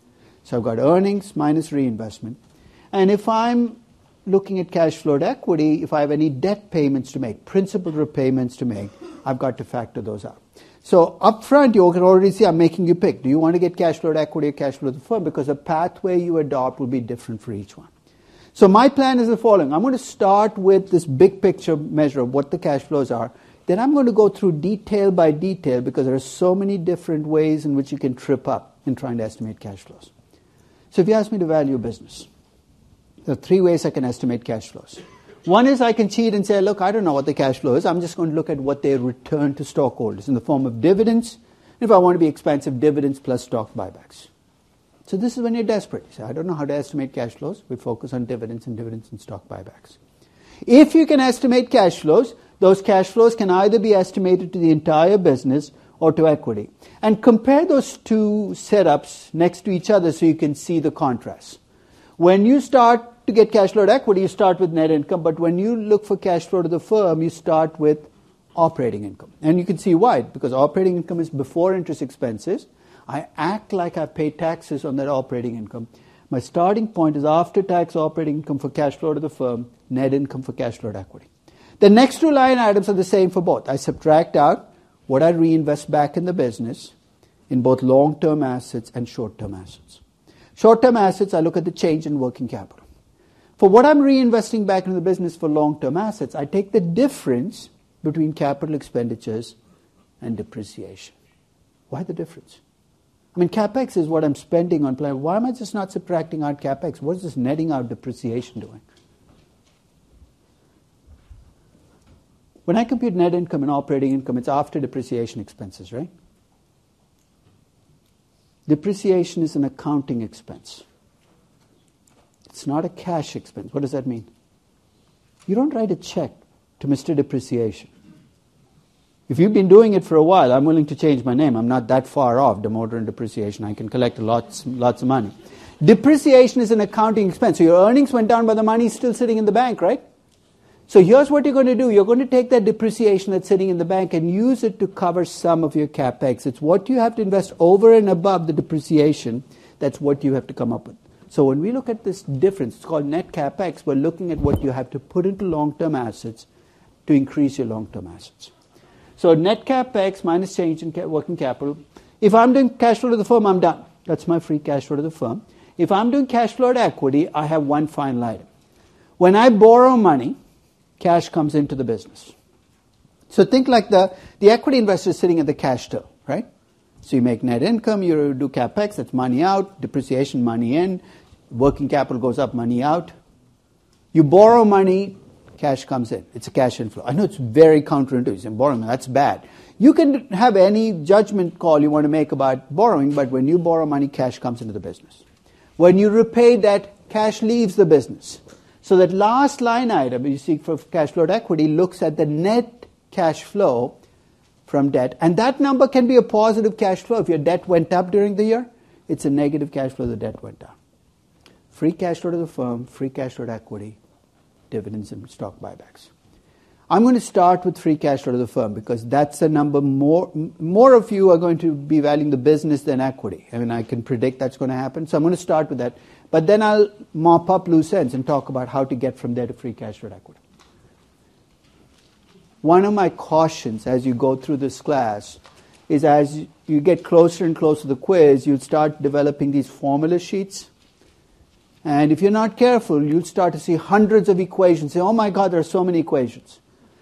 Speaker 1: So I've got earnings minus reinvestment. And if I'm looking at cash flow to equity, if I have any debt payments to make, principal repayments to make, I've got to factor those out. So up front, you can already see I'm making you pick. Do you want to get cash flow to equity or cash flow to the firm? Because the pathway you adopt will be different for each one. So my plan is the following. I'm going to start with this big picture measure of what the cash flows are. Then I'm going to go through detail by detail because there are so many different ways in which you can trip up in trying to estimate cash flows. So if you ask me to value a business, there are three ways I can estimate cash flows. One is I can cheat and say, look, I don't know what the cash flow is. I'm just going to look at what they return to stockholders in the form of dividends. If I want to be expensive, dividends plus stock buybacks. So this is when you're desperate. You say, I don't know how to estimate cash flows. We focus on dividends and dividends and stock buybacks. If you can estimate cash flows, those cash flows can either be estimated to the entire business or to equity. And compare those two setups next to each other so you can see the contrast. When you start to get cash flow to equity, you start with net income, but when you look for cash flow to the firm, you start with operating income. And you can see why, because operating income is before interest expenses. I act like I pay taxes on that operating income. My starting point is after-tax operating income for cash flow to the firm, net income for cash flow to equity. The next two line items are the same for both. I subtract out what I reinvest back in the business in both long-term assets and short-term assets. Short-term assets, I look at the change in working capital. For what I'm reinvesting back into the business for long-term assets, I take the difference between capital expenditures and depreciation. Why the difference? I mean, CapEx is what I'm spending on plant. Why am I just not subtracting out CapEx? What is this netting out depreciation doing? When I compute net income and operating income, it's after depreciation expenses, right? Depreciation is an accounting expense. It's not a cash expense. What does that mean? You don't write a check to Mister Depreciation. If you've been doing it for a while, I'm willing to change my name. I'm not that far off demoter and depreciation. I can collect lots, lots of money. Depreciation is an accounting expense. So your earnings went down, but the money is still sitting in the bank, right? So here's what you're going to do. You're going to take that depreciation that's sitting in the bank and use it to cover some of your CapEx. It's what you have to invest over and above the depreciation. That's what you have to come up with. So when we look at this difference, it's called net CapEx, we're looking at what you have to put into long-term assets to increase your long-term assets. So net CapEx minus change in working capital. If I'm doing cash flow to the firm, I'm done. That's my free cash flow to the firm. If I'm doing cash flow to equity, I have one final item. When I borrow money, cash comes into the business. So think like the, the equity investor is sitting at the cash till, right? So you make net income, you do CapEx, that's money out, depreciation, money in, working capital goes up, money out. You borrow money, cash comes in. It's a cash inflow. I know it's very counterintuitive. You say, borrowing, that's bad. You can have any judgment call you want to make about borrowing, but when you borrow money, cash comes into the business. When you repay debt, cash leaves the business. So that last line item you see for cash flow to equity looks at the net cash flow from debt. And that number can be a positive cash flow. If your debt went up during the year, it's a negative cash flow, the debt went down. Free cash flow to the firm, free cash flow to equity, dividends and stock buybacks. I'm going to start with free cash flow to the firm because that's a number more, more of you are going to be valuing the business than equity. I mean, I can predict that's going to happen. So I'm going to start with that. But then I'll mop up loose ends and talk about how to get from there to free cash flow to equity. One of my cautions as you go through this class is as you get closer and closer to the quiz, you'll start developing these formula sheets. And if you're not careful, you'll start to see hundreds of equations. Say, oh my God, there are so many equations.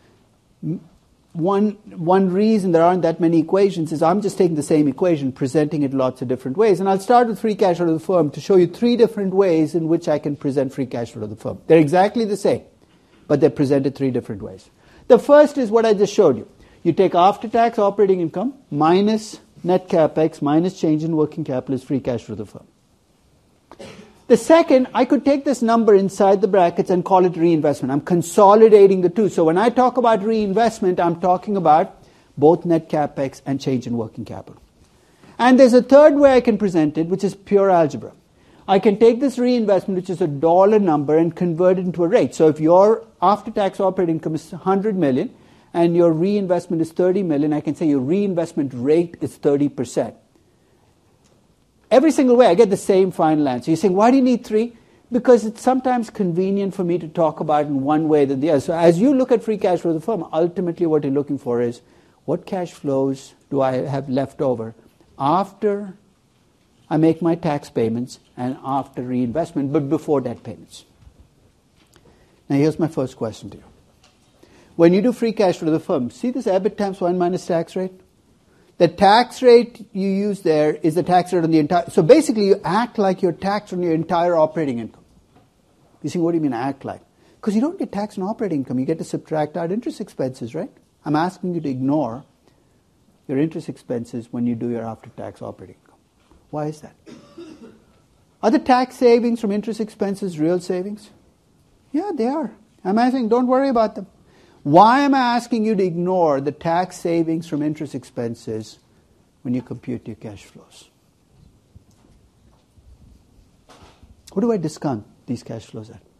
Speaker 1: One, one reason there aren't that many equations is I'm just taking the same equation, presenting it lots of different ways. And I'll start with free cash flow to the firm to show you three different ways in which I can present free cash flow to the firm. They're exactly the same, but they're presented three different ways. The first is what I just showed you. You take after-tax operating income minus net capex minus change in working capital is free cash flow to the firm. The second, I could take this number inside the brackets and call it reinvestment. I'm consolidating the two. So when I talk about reinvestment, I'm talking about both net capex and change in working capital. And there's a third way I can present it, which is pure algebra. I can take this reinvestment, which is a dollar number, and convert it into a rate. So if your after-tax operating income is one hundred million and your reinvestment is thirty million, I can say your reinvestment rate is thirty percent. Every single way, I get the same final answer. You're saying, why do you need three? Because it's sometimes convenient for me to talk about it in one way than the other. So as you look at free cash flow of the firm, ultimately what you're looking for is, what cash flows do I have left over after I make my tax payments and after reinvestment, but before debt payments? Now here's my first question to you. When you do free cash flow to the firm, see this E B I T times one minus tax rate? The tax rate you use there is the tax rate on the entire... So basically you act like you're taxed on your entire operating income. You think, what do you mean act like? Because you don't get taxed on operating income. You get to subtract out interest expenses, right? I'm asking you to ignore your interest expenses when you do your after-tax operating income. Why is that? Are the tax savings from interest expenses real savings? Yeah, they are. I'm asking, don't worry about them. Why am I asking you to ignore the tax savings from interest expenses when you compute your cash flows? What do I discount these cash flows at?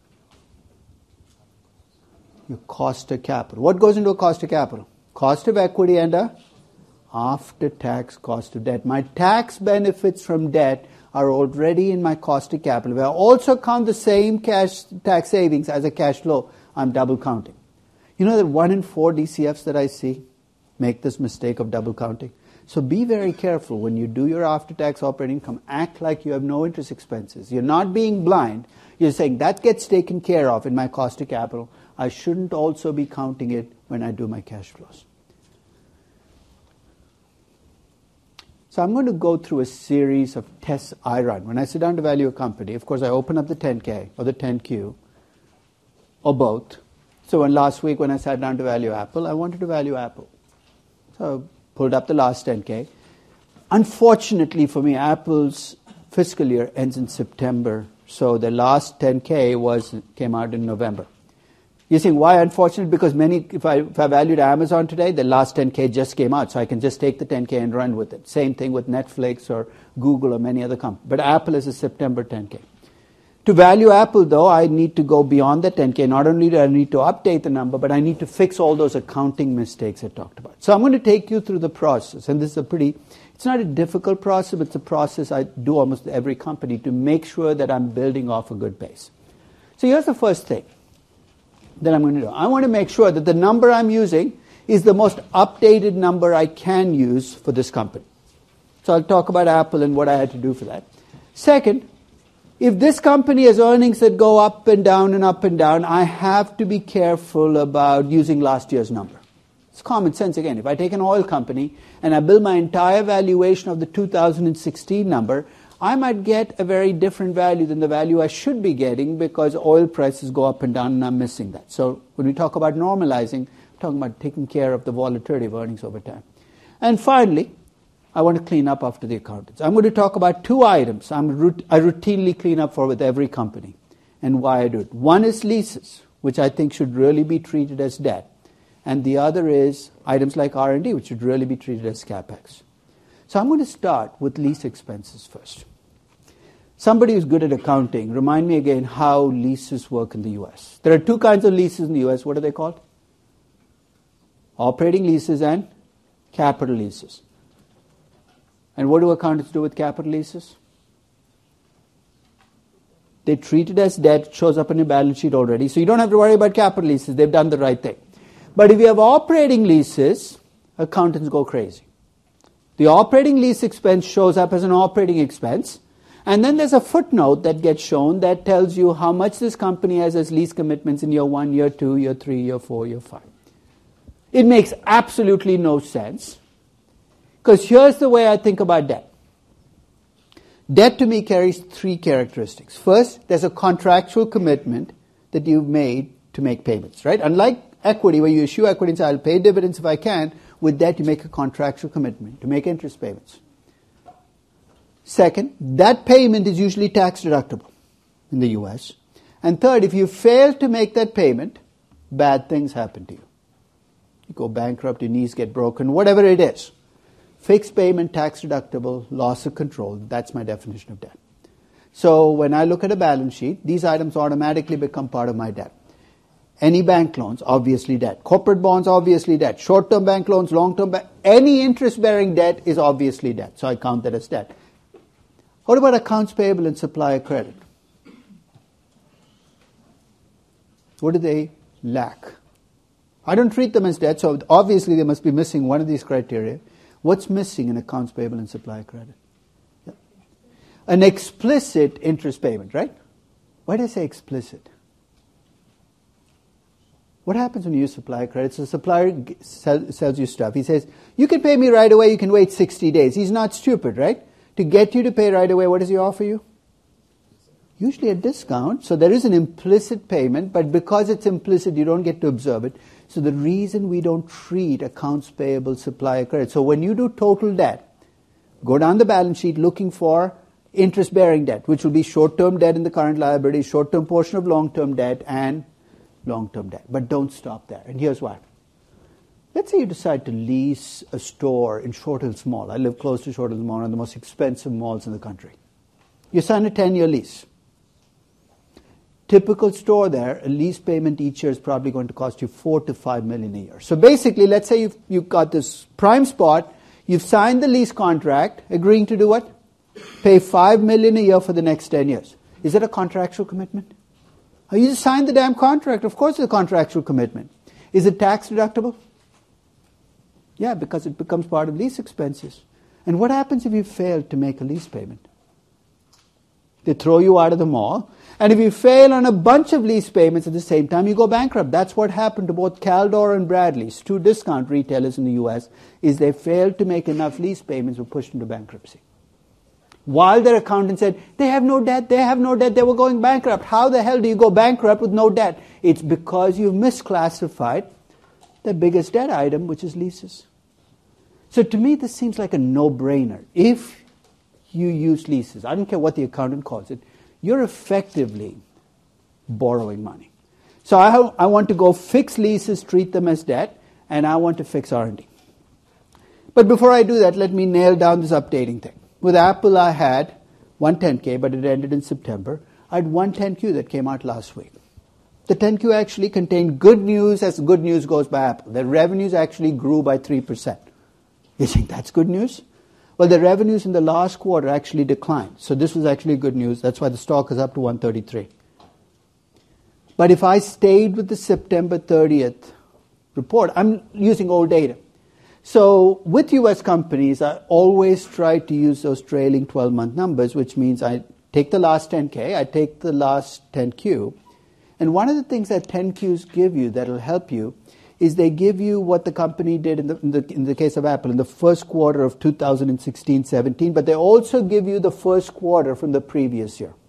Speaker 1: Your cost of capital. What goes into a cost of capital? Cost of equity and a after-tax cost of debt. My tax benefits from debt are already in my cost of capital. If I also count the same cash tax savings as a cash flow, I'm double counting. You know that one in four D C Fs that I see make this mistake of double counting. So be very careful when you do your after-tax operating income. Act like you have no interest expenses. You're not being blind. You're saying that gets taken care of in my cost of capital. I shouldn't also be counting it when I do my cash flows. So I'm going to go through a series of tests I run. When I sit down to value a company, of course I open up the ten K or the ten Q or both. So when last week when I sat down to value Apple, I wanted to value Apple. So I pulled up the last ten K. Unfortunately for me, Apple's fiscal year ends in September. So the last ten K was came out in November. You're saying, why unfortunate? Because many, if I, if I valued Amazon today, the last ten K just came out, so I can just take the ten K and run with it. Same thing with Netflix or Google or many other companies. But Apple is a September ten K. To value Apple, though, I need to go beyond the ten K. Not only do I need to update the number, but I need to fix all those accounting mistakes I talked about. So I'm going to take you through the process. And this is a pretty, it's not a difficult process, but it's a process I do almost every company to make sure that I'm building off a good base. So here's the first thing that I'm going to do. I want to make sure that the number I'm using is the most updated number I can use for this company. So I'll talk about Apple and what I had to do for that. Second, if this company has earnings that go up and down and up and down, I have to be careful about using last year's number. It's common sense again. If I take an oil company and I build my entire valuation of the two thousand sixteen number, I might get a very different value than the value I should be getting because oil prices go up and down and I'm missing that. So when we talk about normalizing, we're talking about taking care of the volatility of earnings over time. And finally, I want to clean up after the accountants. I'm going to talk about two items I'm, I routinely clean up for with every company and why I do it. One is leases, which I think should really be treated as debt. And the other is items like R and D, which should really be treated as CapEx. So I'm going to start with lease expenses first. Somebody who's good at accounting, remind me again how leases work in the U S. There are two kinds of leases in the U S. What are they called? Operating leases and capital leases. And what do accountants do with capital leases? They treat it as debt. It shows up on your balance sheet already. So you don't have to worry about capital leases. They've done the right thing. But if you have operating leases, accountants go crazy. The operating lease expense shows up as an operating expense. And then there's a footnote that gets shown that tells you how much this company has as lease commitments in year one, year two, year three, year four, year five. It makes absolutely no sense. Because here's the way I think about debt. Debt to me carries three characteristics. First, there's a contractual commitment that you've made to make payments, right? Unlike equity, where you issue equity and say, I'll pay dividends if I can, with debt you make a contractual commitment to make interest payments. Second, that payment is usually tax deductible in the U S. And third, if you fail to make that payment, bad things happen to you. You go bankrupt, your knees get broken, whatever it is. Fixed payment, tax deductible, loss of control. That's my definition of debt. So when I look at a balance sheet, these items automatically become part of my debt. Any bank loans, obviously debt. Corporate bonds, obviously debt. Short-term bank loans, long-term bank. Any interest-bearing debt is obviously debt. So I count that as debt. What about accounts payable and supplier credit? What do they lack? I don't treat them as debt, so obviously they must be missing one of these criteria. What's missing in accounts payable and supplier credit? Yeah. An explicit interest payment, right? Why do I say explicit? What happens when you use supplier credit? So the supplier sell, sells you stuff. He says, you can pay me right away, you can wait sixty days. He's not stupid, right? To get you to pay right away, what does he offer you? Usually a discount. So there is an implicit payment, but because it's implicit, you don't get to observe it. So the reason we don't treat accounts payable, supplier credit. So when you do total debt, go down the balance sheet looking for interest-bearing debt, which will be short-term debt in the current liability, short-term portion of long-term debt, and long-term debt. But don't stop there. And here's why. Let's say you decide to lease a store in Short Hills Mall. I live close to Short Hills Mall, one of the most expensive malls in the country. You sign a ten-year lease. Typical store there, a lease payment each year is probably going to cost you four to five million a year. So basically, let's say you've, you've got this prime spot, you've signed the lease contract, agreeing to do what? Pay five million a year for the next ten years. Is that a contractual commitment? Oh, you just signed the damn contract. Of course it's a contractual commitment. Is it tax deductible? Yeah, because it becomes part of lease expenses. And what happens if you fail to make a lease payment? They throw you out of the mall. And if you fail on a bunch of lease payments at the same time, you go bankrupt. That's what happened to both Caldor and Bradley's, two discount retailers in the U S, is they failed to make enough lease payments and were pushed into bankruptcy. While their accountant said, they have no debt, they have no debt, they were going bankrupt. How the hell do you go bankrupt with no debt? It's because you misclassified the biggest debt item, which is leases. So to me, this seems like a no-brainer. If you use leases, I don't care what the accountant calls it, you're effectively borrowing money. So I, I want to go fix leases, treat them as debt, and I want to fix R and D. But before I do that, let me nail down this updating thing. With Apple, I had one ten K, but it ended in September. I had one ten Q that came out last week. The ten Q actually contained good news as good news goes by Apple. Their revenues actually grew by three percent. You think that's good news? Well, the revenues in the last quarter actually declined. So this was actually good news. That's why the stock is up to one thirty-three. But if I stayed with the September thirtieth report, I'm using old data. So with U S companies, I always try to use those trailing twelve-month numbers, which means I take the last ten K, I take the last ten Q. And one of the things that ten Qs give you that will help you is they give you what the company did in the, in the in the case of Apple in the first quarter of two thousand sixteen seventeen, but they also give you the first quarter from the previous year.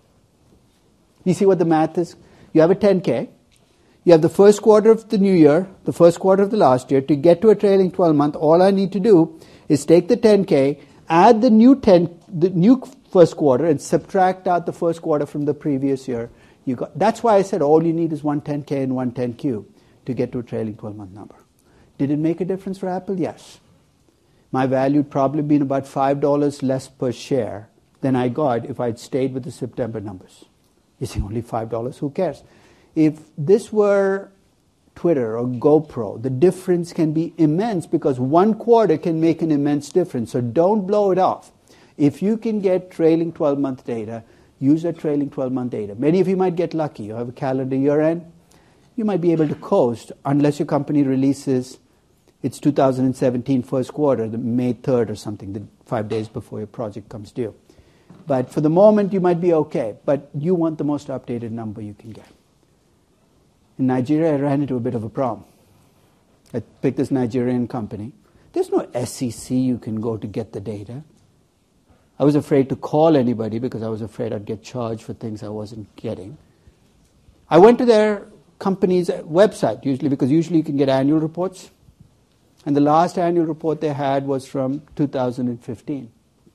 Speaker 1: You see what the math is? You have a ten K, you have the first quarter of the new year, the first quarter of the last year. To get to a trailing twelve month, all I need to do is take the ten K, add the new ten, the new first quarter, and subtract out the first quarter from the previous year. You got, that's why I said all you need is one ten K and one ten Q to get to a trailing twelve-month number. Did it make a difference for Apple? Yes. My value would probably been about five dollars less per share than I got if I'd stayed with the September numbers. You think only five dollars? Who cares? If this were Twitter or GoPro, the difference can be immense because one quarter can make an immense difference. So don't blow it off. If you can get trailing twelve-month data, use that trailing twelve-month data. Many of you might get lucky. You have a calendar year end. You might be able to coast unless your company releases its two thousand seventeen first quarter, the May third or something, the five days before your project comes due. But for the moment, you might be okay. But you want the most updated number you can get. In Nigeria, I ran into a bit of a problem. I picked this Nigerian company. There's no S E C you can go to get the data. I was afraid to call anybody because I was afraid I'd get charged for things I wasn't getting. I went to their company's website, usually because usually you can get annual reports. And the last annual report they had was from two thousand fifteen.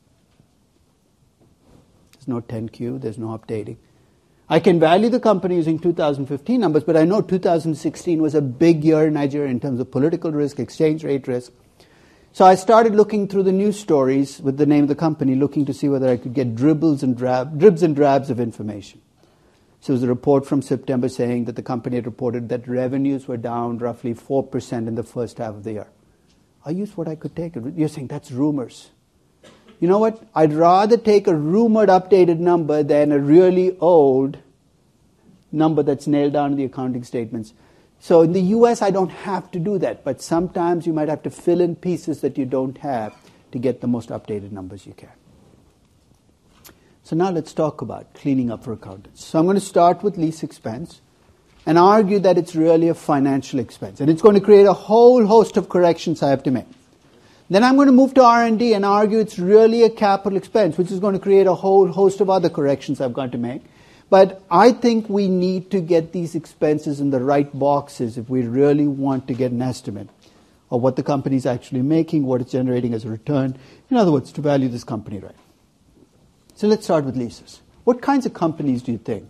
Speaker 1: There's no ten Q, there's no updating. I can value the company using two thousand fifteen numbers, but I know two thousand sixteen was a big year in Nigeria in terms of political risk, exchange rate risk. So I started looking through the news stories with the name of the company, looking to see whether I could get dribbles and drab, dribs and drabs of information. So there was a report from September saying that the company had reported that revenues were down roughly four percent in the first half of the year. I used what I could take. You're saying that's rumors. You know what? I'd rather take a rumored updated number than a really old number that's nailed down in the accounting statements. So in the U S, I don't have to do that. But sometimes you might have to fill in pieces that you don't have to get the most updated numbers you can. So now let's talk about cleaning up for accountants. So I'm going to start with lease expense and argue that it's really a financial expense. And it's going to create a whole host of corrections I have to make. Then I'm going to move to R and D and argue it's really a capital expense, which is going to create a whole host of other corrections I've got to make. But I think we need to get these expenses in the right boxes if we really want to get an estimate of what the company is actually making, what it's generating as a return. In other words, to value this company right. So let's start with leases. What kinds of companies do you think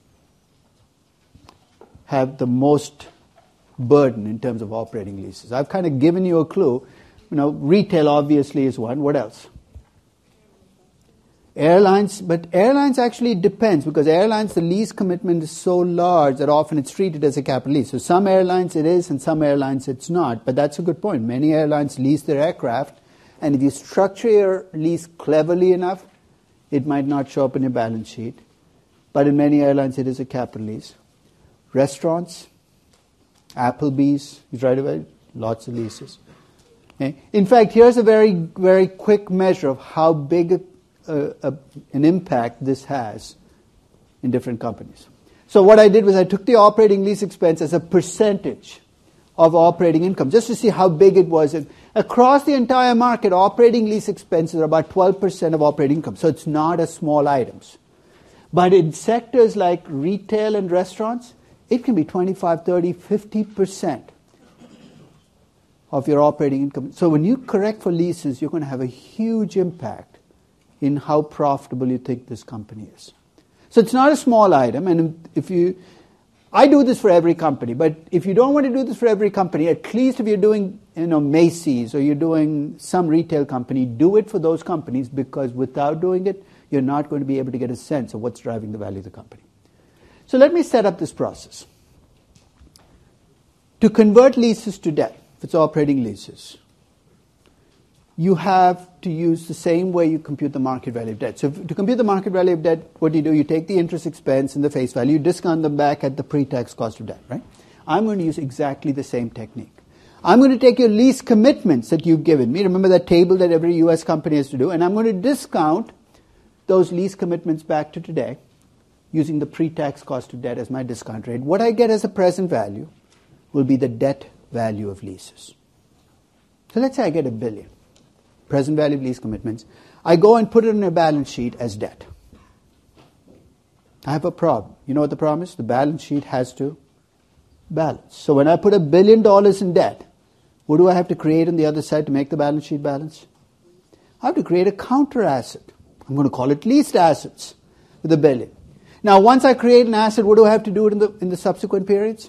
Speaker 1: have the most burden in terms of operating leases? I've kind of given you a clue. You know, retail obviously is one. What else? Airlines, but airlines actually depends because airlines, the lease commitment is so large that often it's treated as a capital lease. So some airlines it is and some airlines it's not. But that's a good point. Many airlines lease their aircraft, and if you structure your lease cleverly enough, it might not show up in your balance sheet. But in many airlines it is a capital lease. Restaurants, Applebee's, you tried about lots of leases. Okay? In fact, here's a very, very quick measure of how big a, a, a, an impact this has in different companies. So what I did was I took the operating lease expense as a percentage of operating income, just to see how big it was. And across the entire market, operating lease expenses are about twelve percent of operating income, so it's not a small items. But in sectors like retail and restaurants, it can be twenty-five, thirty, fifty percent of your operating income. So when you correct for leases, you're going to have a huge impact in how profitable you think this company is. So it's not a small item, and if you, I do this for every company, but if you don't want to do this for every company, at least if you're doing, you know, Macy's or you're doing some retail company, do it for those companies, because without doing it, you're not going to be able to get a sense of what's driving the value of the company. So let me set up this process. To convert leases to debt, if it's operating leases, you have to use the same way you compute the market value of debt. So if, to compute the market value of debt, what do you do? You take the interest expense and the face value, you discount them back at the pre-tax cost of debt, right? I'm going to use exactly the same technique. I'm going to take your lease commitments that you've given me. Remember that table that every U S company has to do? And I'm going to discount those lease commitments back to today using the pre-tax cost of debt as my discount rate. What I get as a present value will be the debt value of leases. So let's say I get a billion. Present value of lease commitments. I go and put it on a balance sheet as debt. I have a problem. You know what the problem is? The balance sheet has to balance. So when I put a billion dollars in debt, what do I have to create on the other side to make the balance sheet balance? I have to create a counter asset. I'm going to call it leased assets with a billion. Now once I create an asset, what do I have to do in the, in the subsequent periods?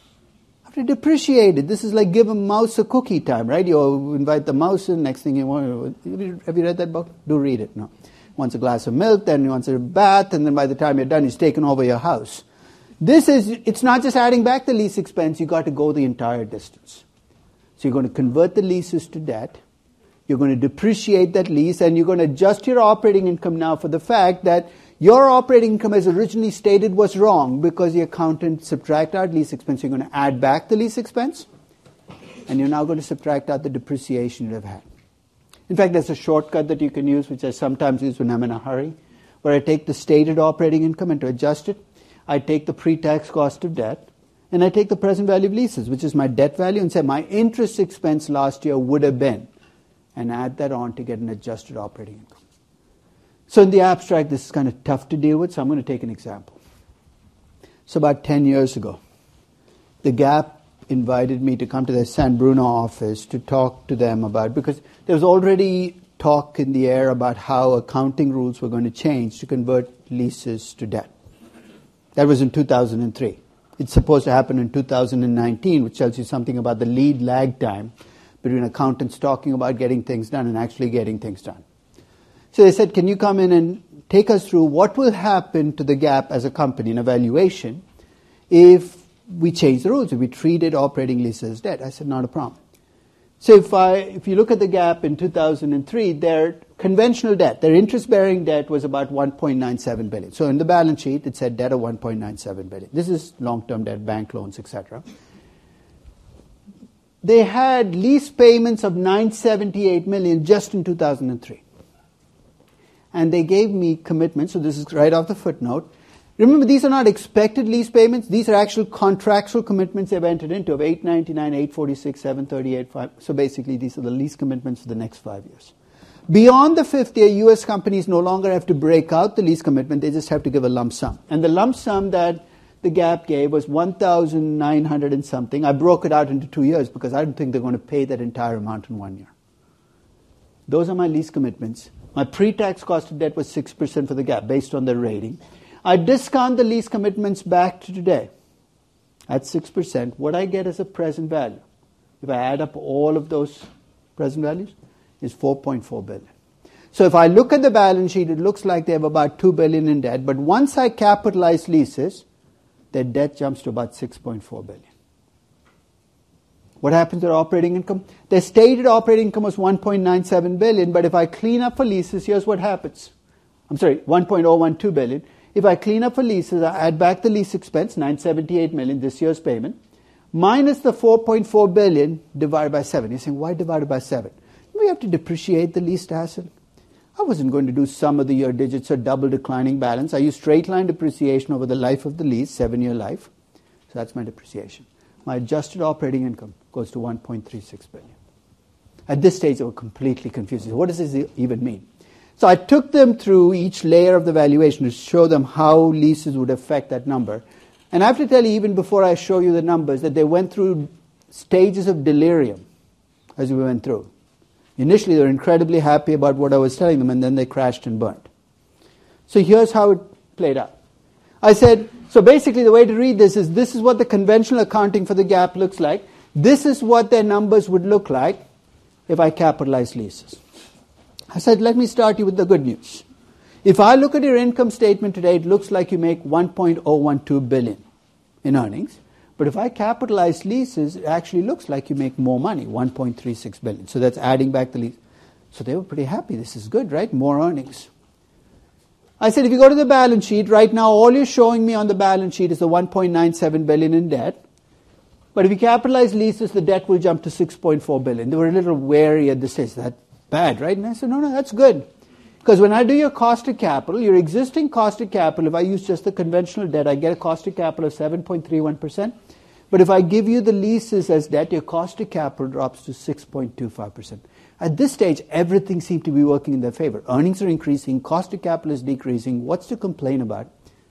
Speaker 1: To depreciate it. This is like give a mouse a cookie time, right? You invite the mouse in, next thing you want, have you read that book? Do read it, no. Wants a glass of milk, then he wants a bath, and then by the time you're done, he's taken over your house. This is, it's not just adding back the lease expense, you got to go the entire distance. So you're going to convert the leases to debt, you're going to depreciate that lease, and you're going to adjust your operating income now for the fact that your operating income as originally stated was wrong because the accountant subtracted out lease expense. You're going to add back the lease expense, and you're now going to subtract out the depreciation you have had. In fact, there's a shortcut that you can use, which I sometimes use when I'm in a hurry, where I take the stated operating income, and to adjust it, I take the pre-tax cost of debt, and I take the present value of leases, which is my debt value, and say my interest expense last year would have been, and add that on to get an adjusted operating income. So in the abstract, this is kind of tough to deal with, so I'm going to take an example. So about ten years ago, the Gap invited me to come to their San Bruno office to talk to them about, because there was already talk in the air about how accounting rules were going to change to convert leases to debt. That was in two thousand three. It's supposed to happen in two thousand nineteen, which tells you something about the lead lag time between accountants talking about getting things done and actually getting things done. So they said, can you come in and take us through what will happen to the Gap as a company in evaluation if we change the rules, if we treated operating leases as debt? I said, not a problem. So if I, if you look at the Gap in two thousand three, their conventional debt, their interest-bearing debt was about one point nine seven billion dollars. So in the balance sheet, it said debt of one point nine seven billion dollars. This is long-term debt, bank loans, et cetera. They had lease payments of nine hundred seventy-eight million dollars just in two thousand three. And they gave me commitments, so this is right off the footnote. Remember, these are not expected lease payments. These are actual contractual commitments they've entered into of eight ninety-nine, eight forty-six, seven thirty-eight, five. So basically, these are the lease commitments for the next five years. Beyond the fifth year, U S companies no longer have to break out the lease commitment. They just have to give a lump sum. And the lump sum that the Gap gave was one thousand nine hundred and something. I broke it out into two years because I don't think they're going to pay that entire amount in one year. Those are my lease commitments. My pre-tax cost of debt was six percent for the Gap based on their rating. I discount the lease commitments back to today at six percent. What I get as a present value, if I add up all of those present values, is four point four billion dollars. So if I look at the balance sheet, it looks like they have about two billion dollars in debt. But once I capitalize leases, their debt jumps to about six point four billion dollars. What happens to their operating income? Their stated operating income was one point nine seven billion dollars, but if I clean up for leases, here's what happens. I'm sorry, one point zero one two billion dollars. If I clean up for leases, I add back the lease expense, nine hundred seventy-eight million dollars, this year's payment, minus the four point four billion divided by seven. You're saying, why divided by seven? We have to depreciate the leased asset. I wasn't going to do sum of the year digits or double declining balance. I use straight line depreciation over the life of the lease, seven-year life. So that's my depreciation. My adjusted operating income goes to one point three six billion. At this stage, they were completely confused. What does this even mean? So I took them through each layer of the valuation to show them how leases would affect that number. And I have to tell you, even before I show you the numbers, that they went through stages of delirium as we went through. Initially, they were incredibly happy about what I was telling them, and then they crashed and burned. So here's how it played out. I said, so basically the way to read this is, this is what the conventional accounting for the gap looks like. This is what their numbers would look like if I capitalized leases. I said, let me start you with the good news. If I look at your income statement today, it looks like you make one point zero one two billion in earnings. But if I capitalize leases, it actually looks like you make more money, one point three six billion. So that's adding back the lease. So they were pretty happy. This is good, right? More earnings. I said, if you go to the balance sheet, right now all you're showing me on the balance sheet is the one point nine seven billion in debt. But if you capitalize leases, the debt will jump to six point four billion. They were a little wary at this stage. That's bad, right? And I said, no, no, that's good. Because when I do your cost of capital, your existing cost of capital, if I use just the conventional debt, I get a cost of capital of seven point three one percent. But if I give you the leases as debt, your cost of capital drops to six point two five percent. At this stage, everything seemed to be working in their favor. Earnings are increasing, cost of capital is decreasing. What's to complain about?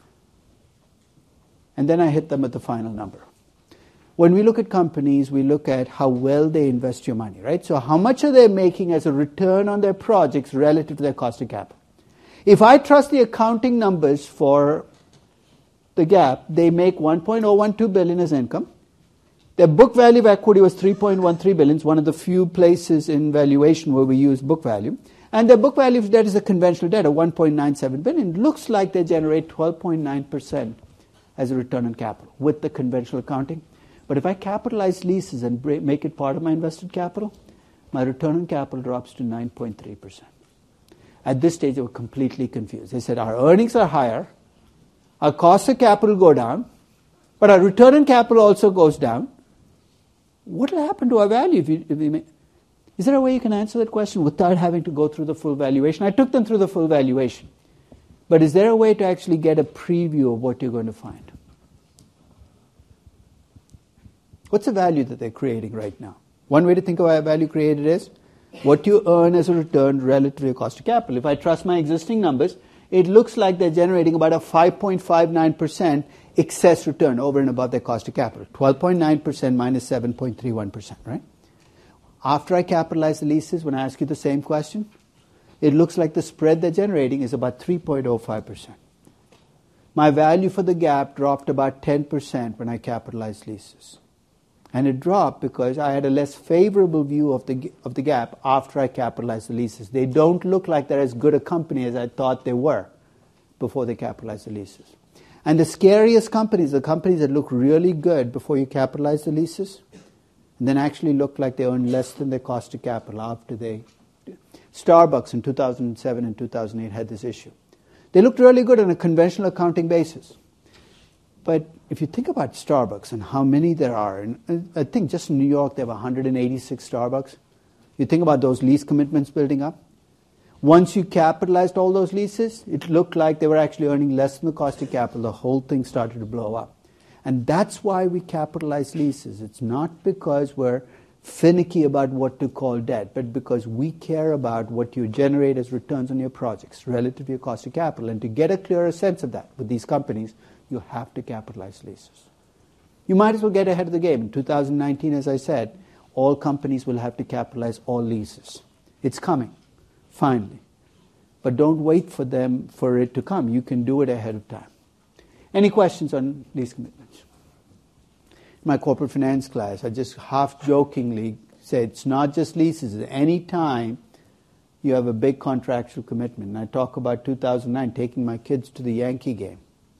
Speaker 1: And then I hit them at the final number. When we look at companies, we look at how well they invest your money, right? So how much are they making as a return on their projects relative to their cost of capital? If I trust the accounting numbers for the gap, they make one point zero one two billion as income. Their book value of equity was three point one three billion. It's one of the few places in valuation where we use book value. And their book value of debt is a conventional debt of one point nine seven billion. It looks like they generate twelve point nine percent as a return on capital with the conventional accounting. But if I capitalize leases and make it part of my invested capital, my return on capital drops to nine point three percent. At this stage, they were completely confused. They said, our earnings are higher, our cost of capital go down, but our return on capital also goes down. What will happen to our value if, you, if we make... Is there a way you can answer that question without having to go through the full valuation? I took them through the full valuation. But is there a way to actually get a preview of what you're going to find? What's the value that they're creating right now? One way to think about value created is what you earn as a return relative to your cost of capital. If I trust my existing numbers, it looks like they're generating about a five point five nine percent excess return over and above their cost of capital. twelve point nine percent minus seven point three one percent, right? After I capitalize the leases, when I ask you the same question, it looks like the spread they're generating is about three point zero five percent. My value for the gap dropped about ten percent when I capitalized leases. And it dropped because I had a less favorable view of the of the gap after I capitalized the leases. They don't look like they're as good a company as I thought they were before they capitalized the leases. And the scariest companies, the companies that look really good before you capitalize the leases, and then actually look like they earn less than their cost of capital after they... Starbucks in two thousand seven and two thousand eight had this issue. They looked really good on a conventional accounting basis. But if you think about Starbucks and how many there are, and I think just in New York they have one hundred eighty-six Starbucks. You think about those lease commitments building up. Once you capitalized all those leases, it looked like they were actually earning less than the cost of capital. The whole thing started to blow up. And that's why we capitalize leases. It's not because we're finicky about what to call debt, but because we care about what you generate as returns on your projects relative to your cost of capital. And to get a clearer sense of that with these companies, you have to capitalize leases. You might as well get ahead of the game. In two thousand nineteen, as I said, all companies will have to capitalize all leases. It's coming, finally. But don't wait for them for it to come. You can do it ahead of time. Any questions on lease commitments? In my corporate finance class, I just half-jokingly said it's not just leases. Any time you have a big contractual commitment. And I talk about two thousand nine, taking my kids to the Yankee game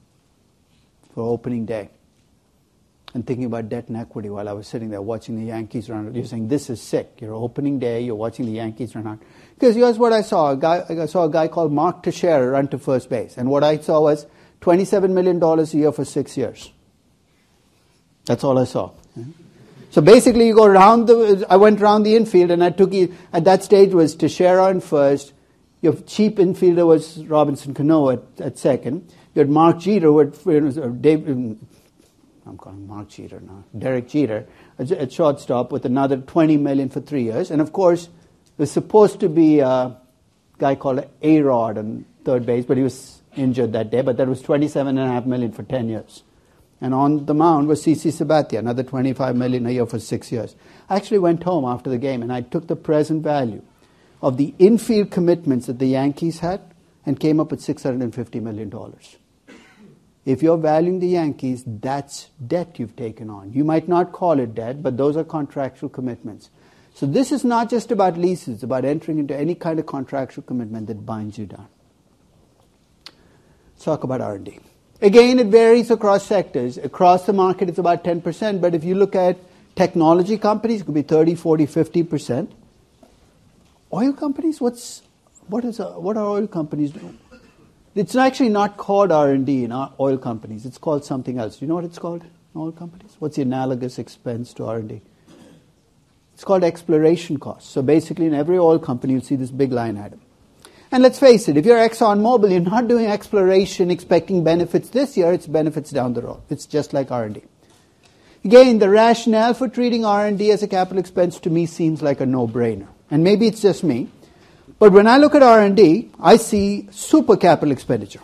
Speaker 1: for opening day and thinking about debt and equity while I was sitting there watching the Yankees run out. You're saying, this is sick. You're opening day, you're watching the Yankees run out. Because here's what I saw. A guy, I saw a guy called Mark Teixeira run to first base. And what I saw was twenty-seven million dollars a year for six years. That's all I saw. So basically, you go around the. I went around the infield, and I took it. At that stage was Teixeira in first. Your cheap infielder was Robinson Cano at, at second. You had Mark Jeter, who had, you know, Dave, I'm calling Mark Jeter now, Derek Jeter at, at shortstop with another twenty million for three years, and of course, there's supposed to be a guy called A-Rod on third base, but he was injured that day. But that was twenty-seven and a half million for ten years. And on the mound was C C Sabathia, another twenty-five million a year for six years. I actually went home after the game and I took the present value of the infield commitments that the Yankees had and came up with six hundred fifty million dollars. If you're valuing the Yankees, that's debt you've taken on. You might not call it debt, but those are contractual commitments. So this is not just about leases, it's about entering into any kind of contractual commitment that binds you down. Let's talk about R and D. Again, it varies across sectors. Across the market, it's about ten percent. But if you look at technology companies, it could be thirty, forty, fifty percent. Oil companies, what's what is a, what are oil companies doing? It's actually not called R and D in oil companies. It's called something else. Do you know what it's called in oil companies? What's the analogous expense to R and D? It's called exploration costs. So basically, in every oil company, you see this big line item. And let's face it, if you're ExxonMobil, you're not doing exploration expecting benefits this year, it's benefits down the road. It's just like R and D. Again, the rationale for treating R and D as a capital expense to me seems like a no-brainer. And maybe it's just me. But when I look at R and D, I see super capital expenditure.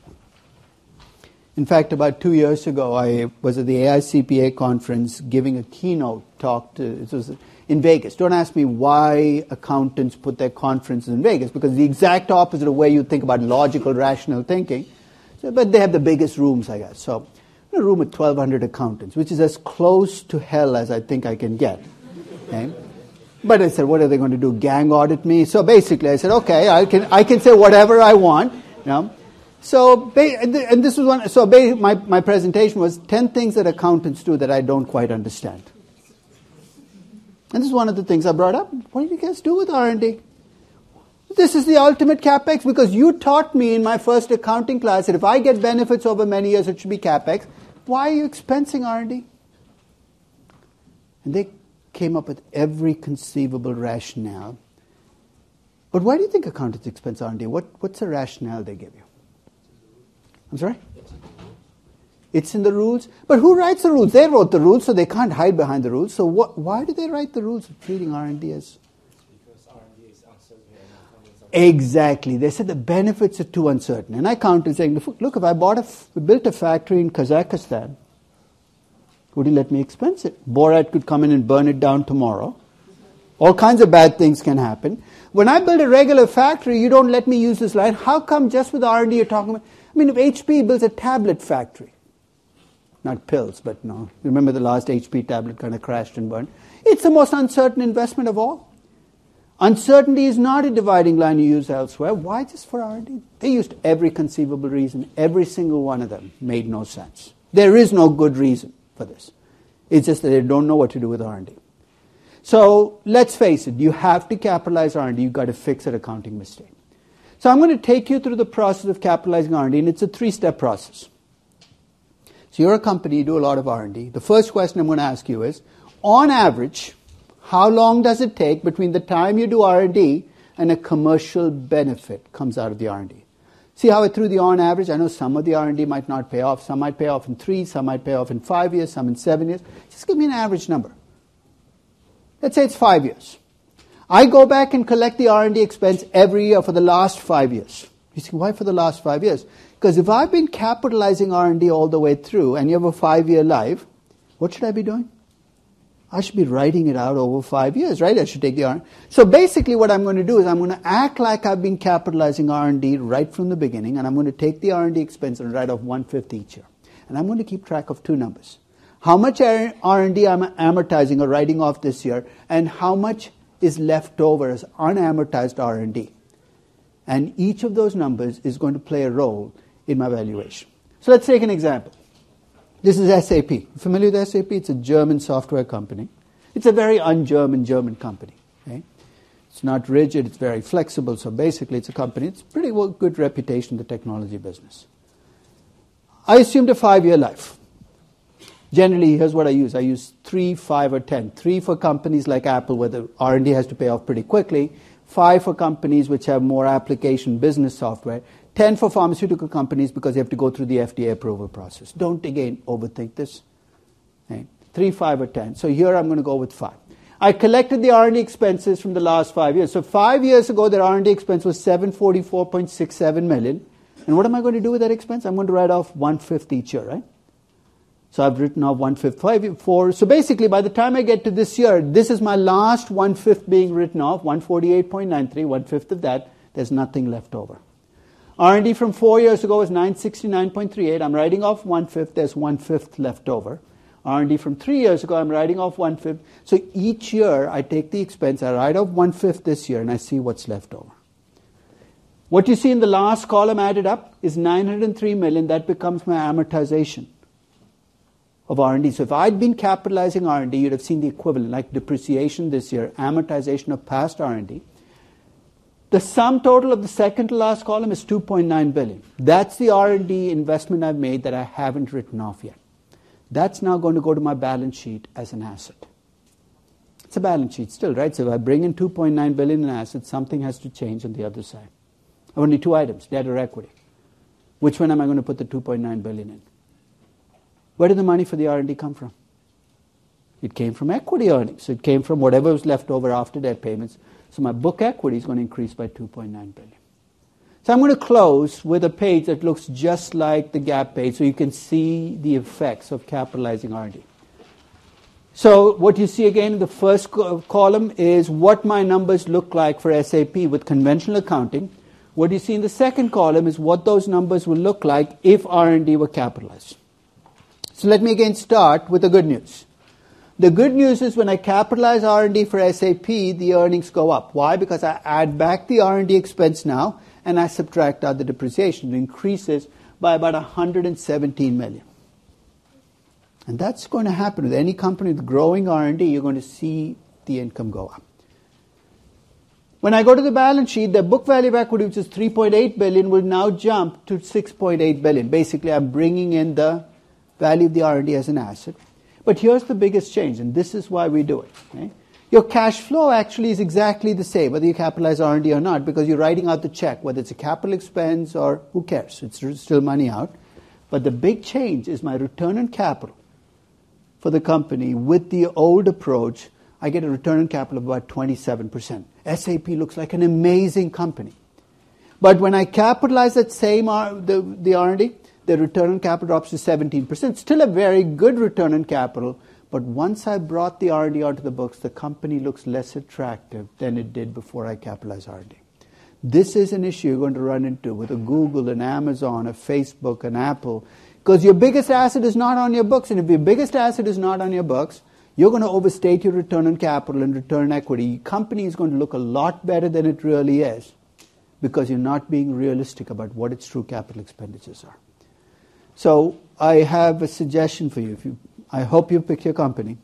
Speaker 1: In fact, about two years ago, I was at the A I C P A conference giving a keynote talk to, it was in Vegas. Don't ask me why accountants put their conferences in Vegas, because the exact opposite of where you think about logical, rational thinking. So, but they have the biggest rooms, I guess. So, in a room with twelve hundred accountants, which is as close to hell as I think I can get. Okay? But I said, what are they going to do, gang audit me? So basically, I said, okay, I can I can say whatever I want. You know? So, and this was one. So, my my presentation was ten things that accountants do that I don't quite understand. And this is one of the things I brought up. What do you guys do with R and D? This is the ultimate CapEx, because you taught me in my first accounting class that if I get benefits over many years, it should be CapEx. Why are you expensing R and D? And they came up with every conceivable rationale. But why do you think accountants expense R and D? What, what's the rationale they give you? I'm sorry? It's in the rules. But who writes the rules? They wrote the rules, so they can't hide behind the rules. So what, why do they write the rules of treating R and D as...
Speaker 3: Because R and D is uncertain.
Speaker 1: Exactly. They said the benefits are too uncertain. And I counted saying, look, if I bought a, built a factory in Kazakhstan, would you let me expense it? Borat could come in and burn it down tomorrow. All kinds of bad things can happen. When I build a regular factory, you don't let me use this line. How come just with R and D you're talking about... I mean, if H P builds a tablet factory, not pills, but no. Remember the last H P tablet kind of crashed and burned? It's the most uncertain investment of all. Uncertainty is not a dividing line you use elsewhere. Why just for R and D? They used every conceivable reason. Every single one of them made no sense. There is no good reason for this. It's just that they don't know what to do with R and D. So let's face it, you have to capitalize R and D. You've got to fix an accounting mistake. So I'm going to take you through the process of capitalizing R and D, and it's a three-step process. So you're a company, you do a lot of R and D. The first question I'm going to ask you is, on average, how long does it take between the time you do R and D and a commercial benefit comes out of the R and D? See how I threw the on average? I know some of the R and D might not pay off. Some might pay off in three, some might pay off in five years, some in seven years. Just give me an average number. Let's say it's five years. I go back and collect the R and D expense every year for the last five years. You see, why for the last five years? Because if I've been capitalizing R and D all the way through and you have a five-year life, what should I be doing? I should be writing it out over five years, right? I should take the R and D. So basically what I'm going to do is I'm going to act like I've been capitalizing R and D right from the beginning, and I'm going to take the R and D expense and write off one-fifth each year. And I'm going to keep track of two numbers. How much R and D I'm amortizing or writing off this year, and how much is left over as unamortized R and D. And each of those numbers is going to play a role in my valuation. So let's take an example. This is S A P. Familiar with S A P? It's a German software company. It's a very un-German German company. Okay? It's not rigid. It's very flexible. So basically, it's a company. It's a pretty well, good reputation in the technology business. I assumed a five-year life. Generally, here's what I use. I use three, five, or ten. Three for companies like Apple, where the R and D has to pay off pretty quickly. Five for companies which have more application business software. Ten for pharmaceutical companies because you have to go through the F D A approval process. Don't, again, overthink this. Okay. Three, five, or ten. So here I'm going to go with five. I collected the R and D expenses from the last five years. So five years ago, their R and D expense was seven hundred forty-four point six seven million dollars. And what am I going to do with that expense? I'm going to write off one-fifth each year, right? So I've written off one-fifth, five, four. So basically, by the time I get to this year, this is my last one-fifth being written off, one hundred forty-eight point nine three, one-fifth of that. There's nothing left over. R and D from four years ago was nine hundred sixty-nine point three eight. I'm writing off one-fifth. There's one-fifth left over. R and D from three years ago, I'm writing off one-fifth. So each year, I take the expense, I write off one-fifth this year, and I see what's left over. What you see in the last column added up is nine hundred three million dollars. That becomes my amortization of R and D. So if I'd been capitalizing R and D, you'd have seen the equivalent, like depreciation this year, amortization of past R and D. The sum total of the second to last column is two point nine billion dollars. That's the R and D investment I've made that I haven't written off yet. That's now going to go to my balance sheet as an asset. It's a balance sheet still, right? So if I bring in two point nine billion dollars in assets, something has to change on the other side. Only two items, debt or equity. Which one am I going to put the two point nine billion dollars in? Where did the money for the R and D come from? It came from equity earnings. It came from whatever was left over after debt payments. So my book equity is going to increase by two point nine billion dollars. So I'm going to close with a page that looks just like the GAAP page so you can see the effects of capitalizing R and D. So what you see again in the first co- column is what my numbers look like for S A P with conventional accounting. What you see in the second column is what those numbers will look like if R and D were capitalized. So let me again start with the good news. The good news is when I capitalize R and D for S A P, the earnings go up. Why? Because I add back the R and D expense now, and I subtract out the depreciation. It increases by about one hundred seventeen million dollars. And that's going to happen with any company with growing R and D. You're going to see the income go up. When I go to the balance sheet, the book value of equity, which is three point eight billion dollars, will now jump to six point eight billion dollars. Basically, I'm bringing in the value of the R and D as an asset. But here's the biggest change, and this is why we do it. Okay? Your cash flow actually is exactly the same, whether you capitalize R and D or not, because you're writing out the check, whether it's a capital expense or who cares. It's still money out. But the big change is my return on capital for the company. With the old approach, I get a return on capital of about twenty-seven percent. S A P looks like an amazing company. But when I capitalize that same R, the, the R and D, the return on capital drops to seventeen percent. Still a very good return on capital, but once I brought the R and D onto the books, the company looks less attractive than it did before I capitalized R and D. This is an issue you're going to run into with a Google, an Amazon, a Facebook, an Apple, because your biggest asset is not on your books, and if your biggest asset is not on your books, you're going to overstate your return on capital and return on equity. Your company is going to look a lot better than it really is because you're not being realistic about what its true capital expenditures are. So I have a suggestion for you. If you I hope you pick your company.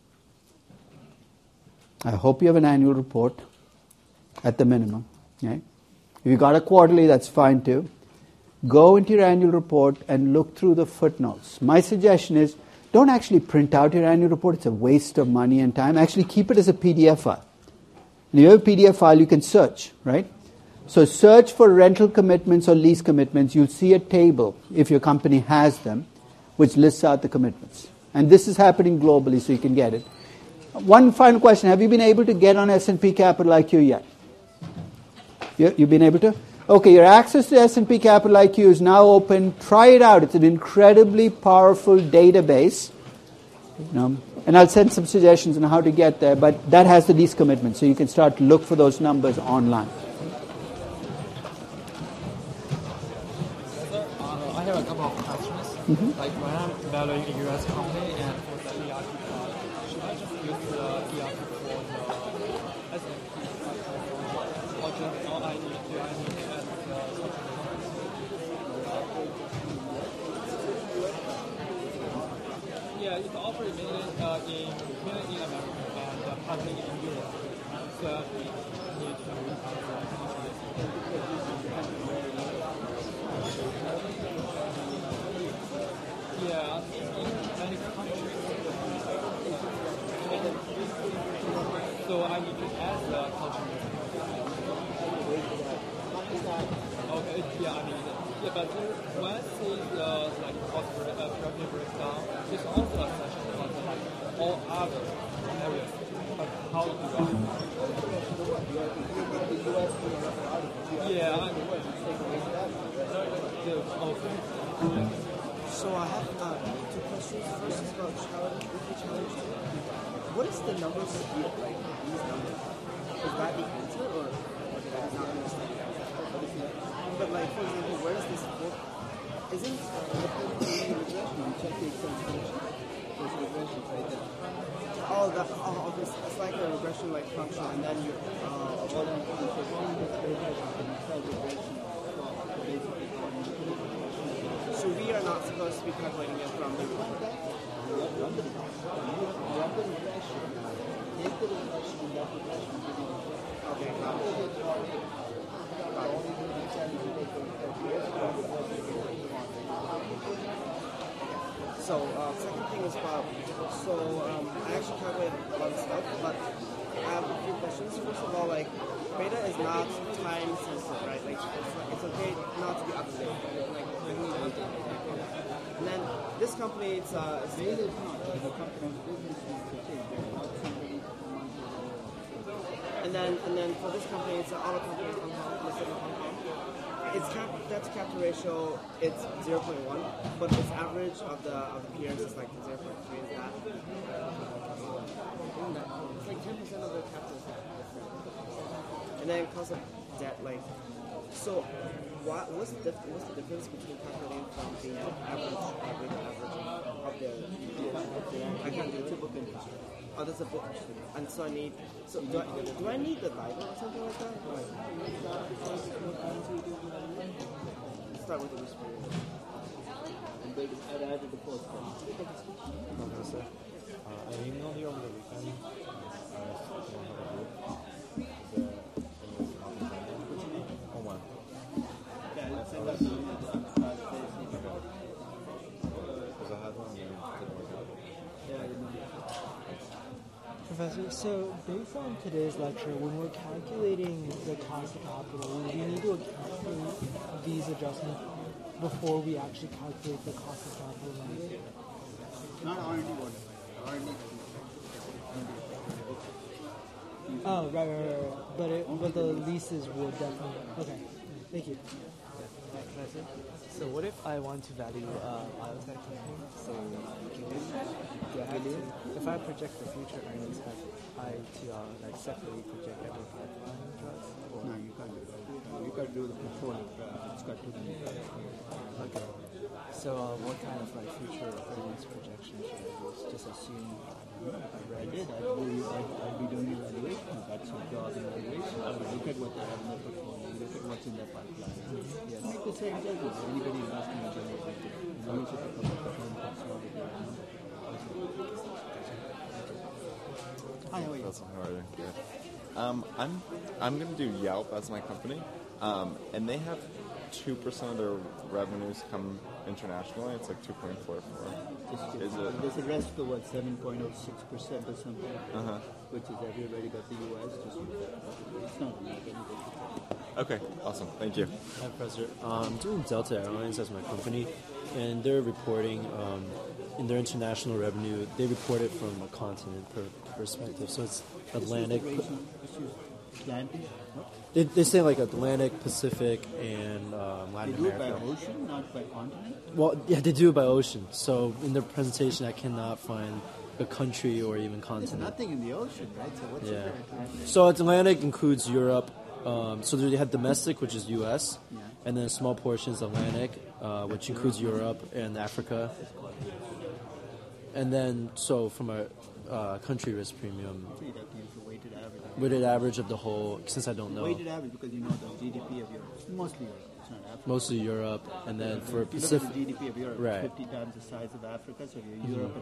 Speaker 1: I hope you have an annual report at the minimum. Okay? If you got a quarterly, that's fine too. Go into your annual report and look through the footnotes. My suggestion is don't actually print out your annual report. It's a waste of money and time. Actually keep it as a P D F file. And if you have a P D F file, you can search, right? So search for rental commitments or lease commitments. You'll see a table, if your company has them, which lists out the commitments. And this is happening globally, so you can get it. One final question. Have you been able to get on S and P Capital I Q yet? You, you've been able to? Okay, your access to S and P Capital I Q is now open. Try it out. It's an incredibly powerful database. You know, and I'll send some suggestions on how to get there, but that has the lease commitment, so you can start to look for those numbers online.
Speaker 3: Uh, I have a couple of questions.
Speaker 1: Mm-hmm.
Speaker 3: Like when I'm valuing a U S company and for the E R P part, should I just use the E R P for the S and P or just all I need do I need to add the Yeah, it's offered mainly uh, in mainly in America and uh, partly in Europe. So we need to Yeah, in many countries I need to ask the culture. Okay, yeah, I mean, yeah, but when I see the like cost break, uh, revenue breakdown, there's also a section for the, like all other areas. But how do I? Yeah, I mean, okay.
Speaker 4: So I have uh, two questions. First is about challenge, weekly challenge. What is the numbers here, like these numbers? Is that the answer, or, or did I not understand that? But like, for example, where does this work? Isn't uh, regression? You check the exam function. There's regression right there. Oh, that, oh, okay. So it's like a regression like function, and then you. Uh, well, then if you're going with regression, then you tell regression. Basically, so we are not supposed to be calculating it from the run the run the run the regression. Take the regression and that regression give you the okay. Got it. So uh, second thing is about so um, I actually calculate a lot of stuff, but I have a few questions. First of all, like beta is not time sensitive, right? Like it's, like, it's okay not to be up to date. Like, and then this company, it's uh, it's, beta is not the company's business is to change. Not somebody and then and then for this company, it's an auto company in Hong Kong, listed in Hong Kong. Its cap, debt to capital ratio, it's zero point one, but its average of the of the peers is like zero point three. Is that? It's like ten percent of their capital. And then cost of debt, like, so what, what's the diff- what's the difference between calculating from the average average average of the peers? I can't do it. Oh, that's a book. And so I need. So do I, do I need the Bible or something like that? Or start with the whisper. And then I'd add the post.
Speaker 5: Professor, uh, I emailed you over the weekend. Uh, so you have a group. The What's your name? Omar.
Speaker 4: Yeah, let's send that to you.
Speaker 5: Because I had one and it didn't work out.
Speaker 4: Yeah, I didn't know.
Speaker 6: Professor, so based on today's lecture, when we're calculating the cost of capital, we need to account for these adjustments before we actually calculate the cost of capital.
Speaker 4: Not R and D one. R and D.
Speaker 6: Oh, right, right, right, right. But it, but the leases would definitely. Okay, thank you.
Speaker 7: Professor, so what if I want to value uh, biotech company? So do I have to, if I project the future earnings, have I to uh, like separately project every pipeline drugs? Or?
Speaker 4: No, you can't do that. You can't do the portfolio. It's got to be.
Speaker 7: Okay. So uh, what kind of like future earnings projection should I use? Just assume
Speaker 4: I read it. I'd, do, I'd, I'd be doing evaluation. That's your job, evaluation. I would look at what they have in their portfolio. Look at what's in their pipeline.
Speaker 7: yes.
Speaker 4: Make the same judgment. Anybody investing in general, you look at the performance. Hi, how are you?
Speaker 8: That's how are you? Good. Um, I'm I'm going to do Yelp as my company, um, and they have two percent of their revenues come internationally. It's like two point four four. Is it?
Speaker 4: There's a rest of what seven point oh six percent or something,
Speaker 8: Uh-huh.
Speaker 4: which is everybody but the U S. Just it's not like anybody.
Speaker 8: Okay, awesome. Thank you.
Speaker 5: Hi, Professor. Uh, I'm doing Delta Airlines as my company, and they're reporting um, in their international revenue. They report it from a continent per perspective, so it's Atlantic.
Speaker 4: Atlantic?
Speaker 5: They, they say like Atlantic, Pacific, and um,
Speaker 4: They
Speaker 5: Latin
Speaker 4: do it by
Speaker 5: America.
Speaker 4: ocean, not by continent.
Speaker 5: Well, yeah, they do it by ocean. So in their presentation, I cannot find a country or even
Speaker 4: There's
Speaker 5: continent.
Speaker 4: nothing in the ocean, right? So what's
Speaker 5: Yeah.
Speaker 4: it Atlantic?
Speaker 5: So Atlantic includes Europe. Um, so they have domestic, which is U S,
Speaker 4: Yeah.
Speaker 5: and then small portions Atlantic, uh, which includes Europe and Africa. And then, so from a uh, country risk premium,
Speaker 4: So you'd have to use the weighted average.
Speaker 5: weighted average of the whole, since I don't know,
Speaker 4: Weighted average because you know the G D P of Europe. Mostly Europe. It's not Africa.
Speaker 5: mostly Europe, and then for
Speaker 4: If you look at
Speaker 5: Pacific.
Speaker 4: the G D P of Europe,
Speaker 5: Right.
Speaker 4: it's fifty times the size of Africa. So if you're Europe and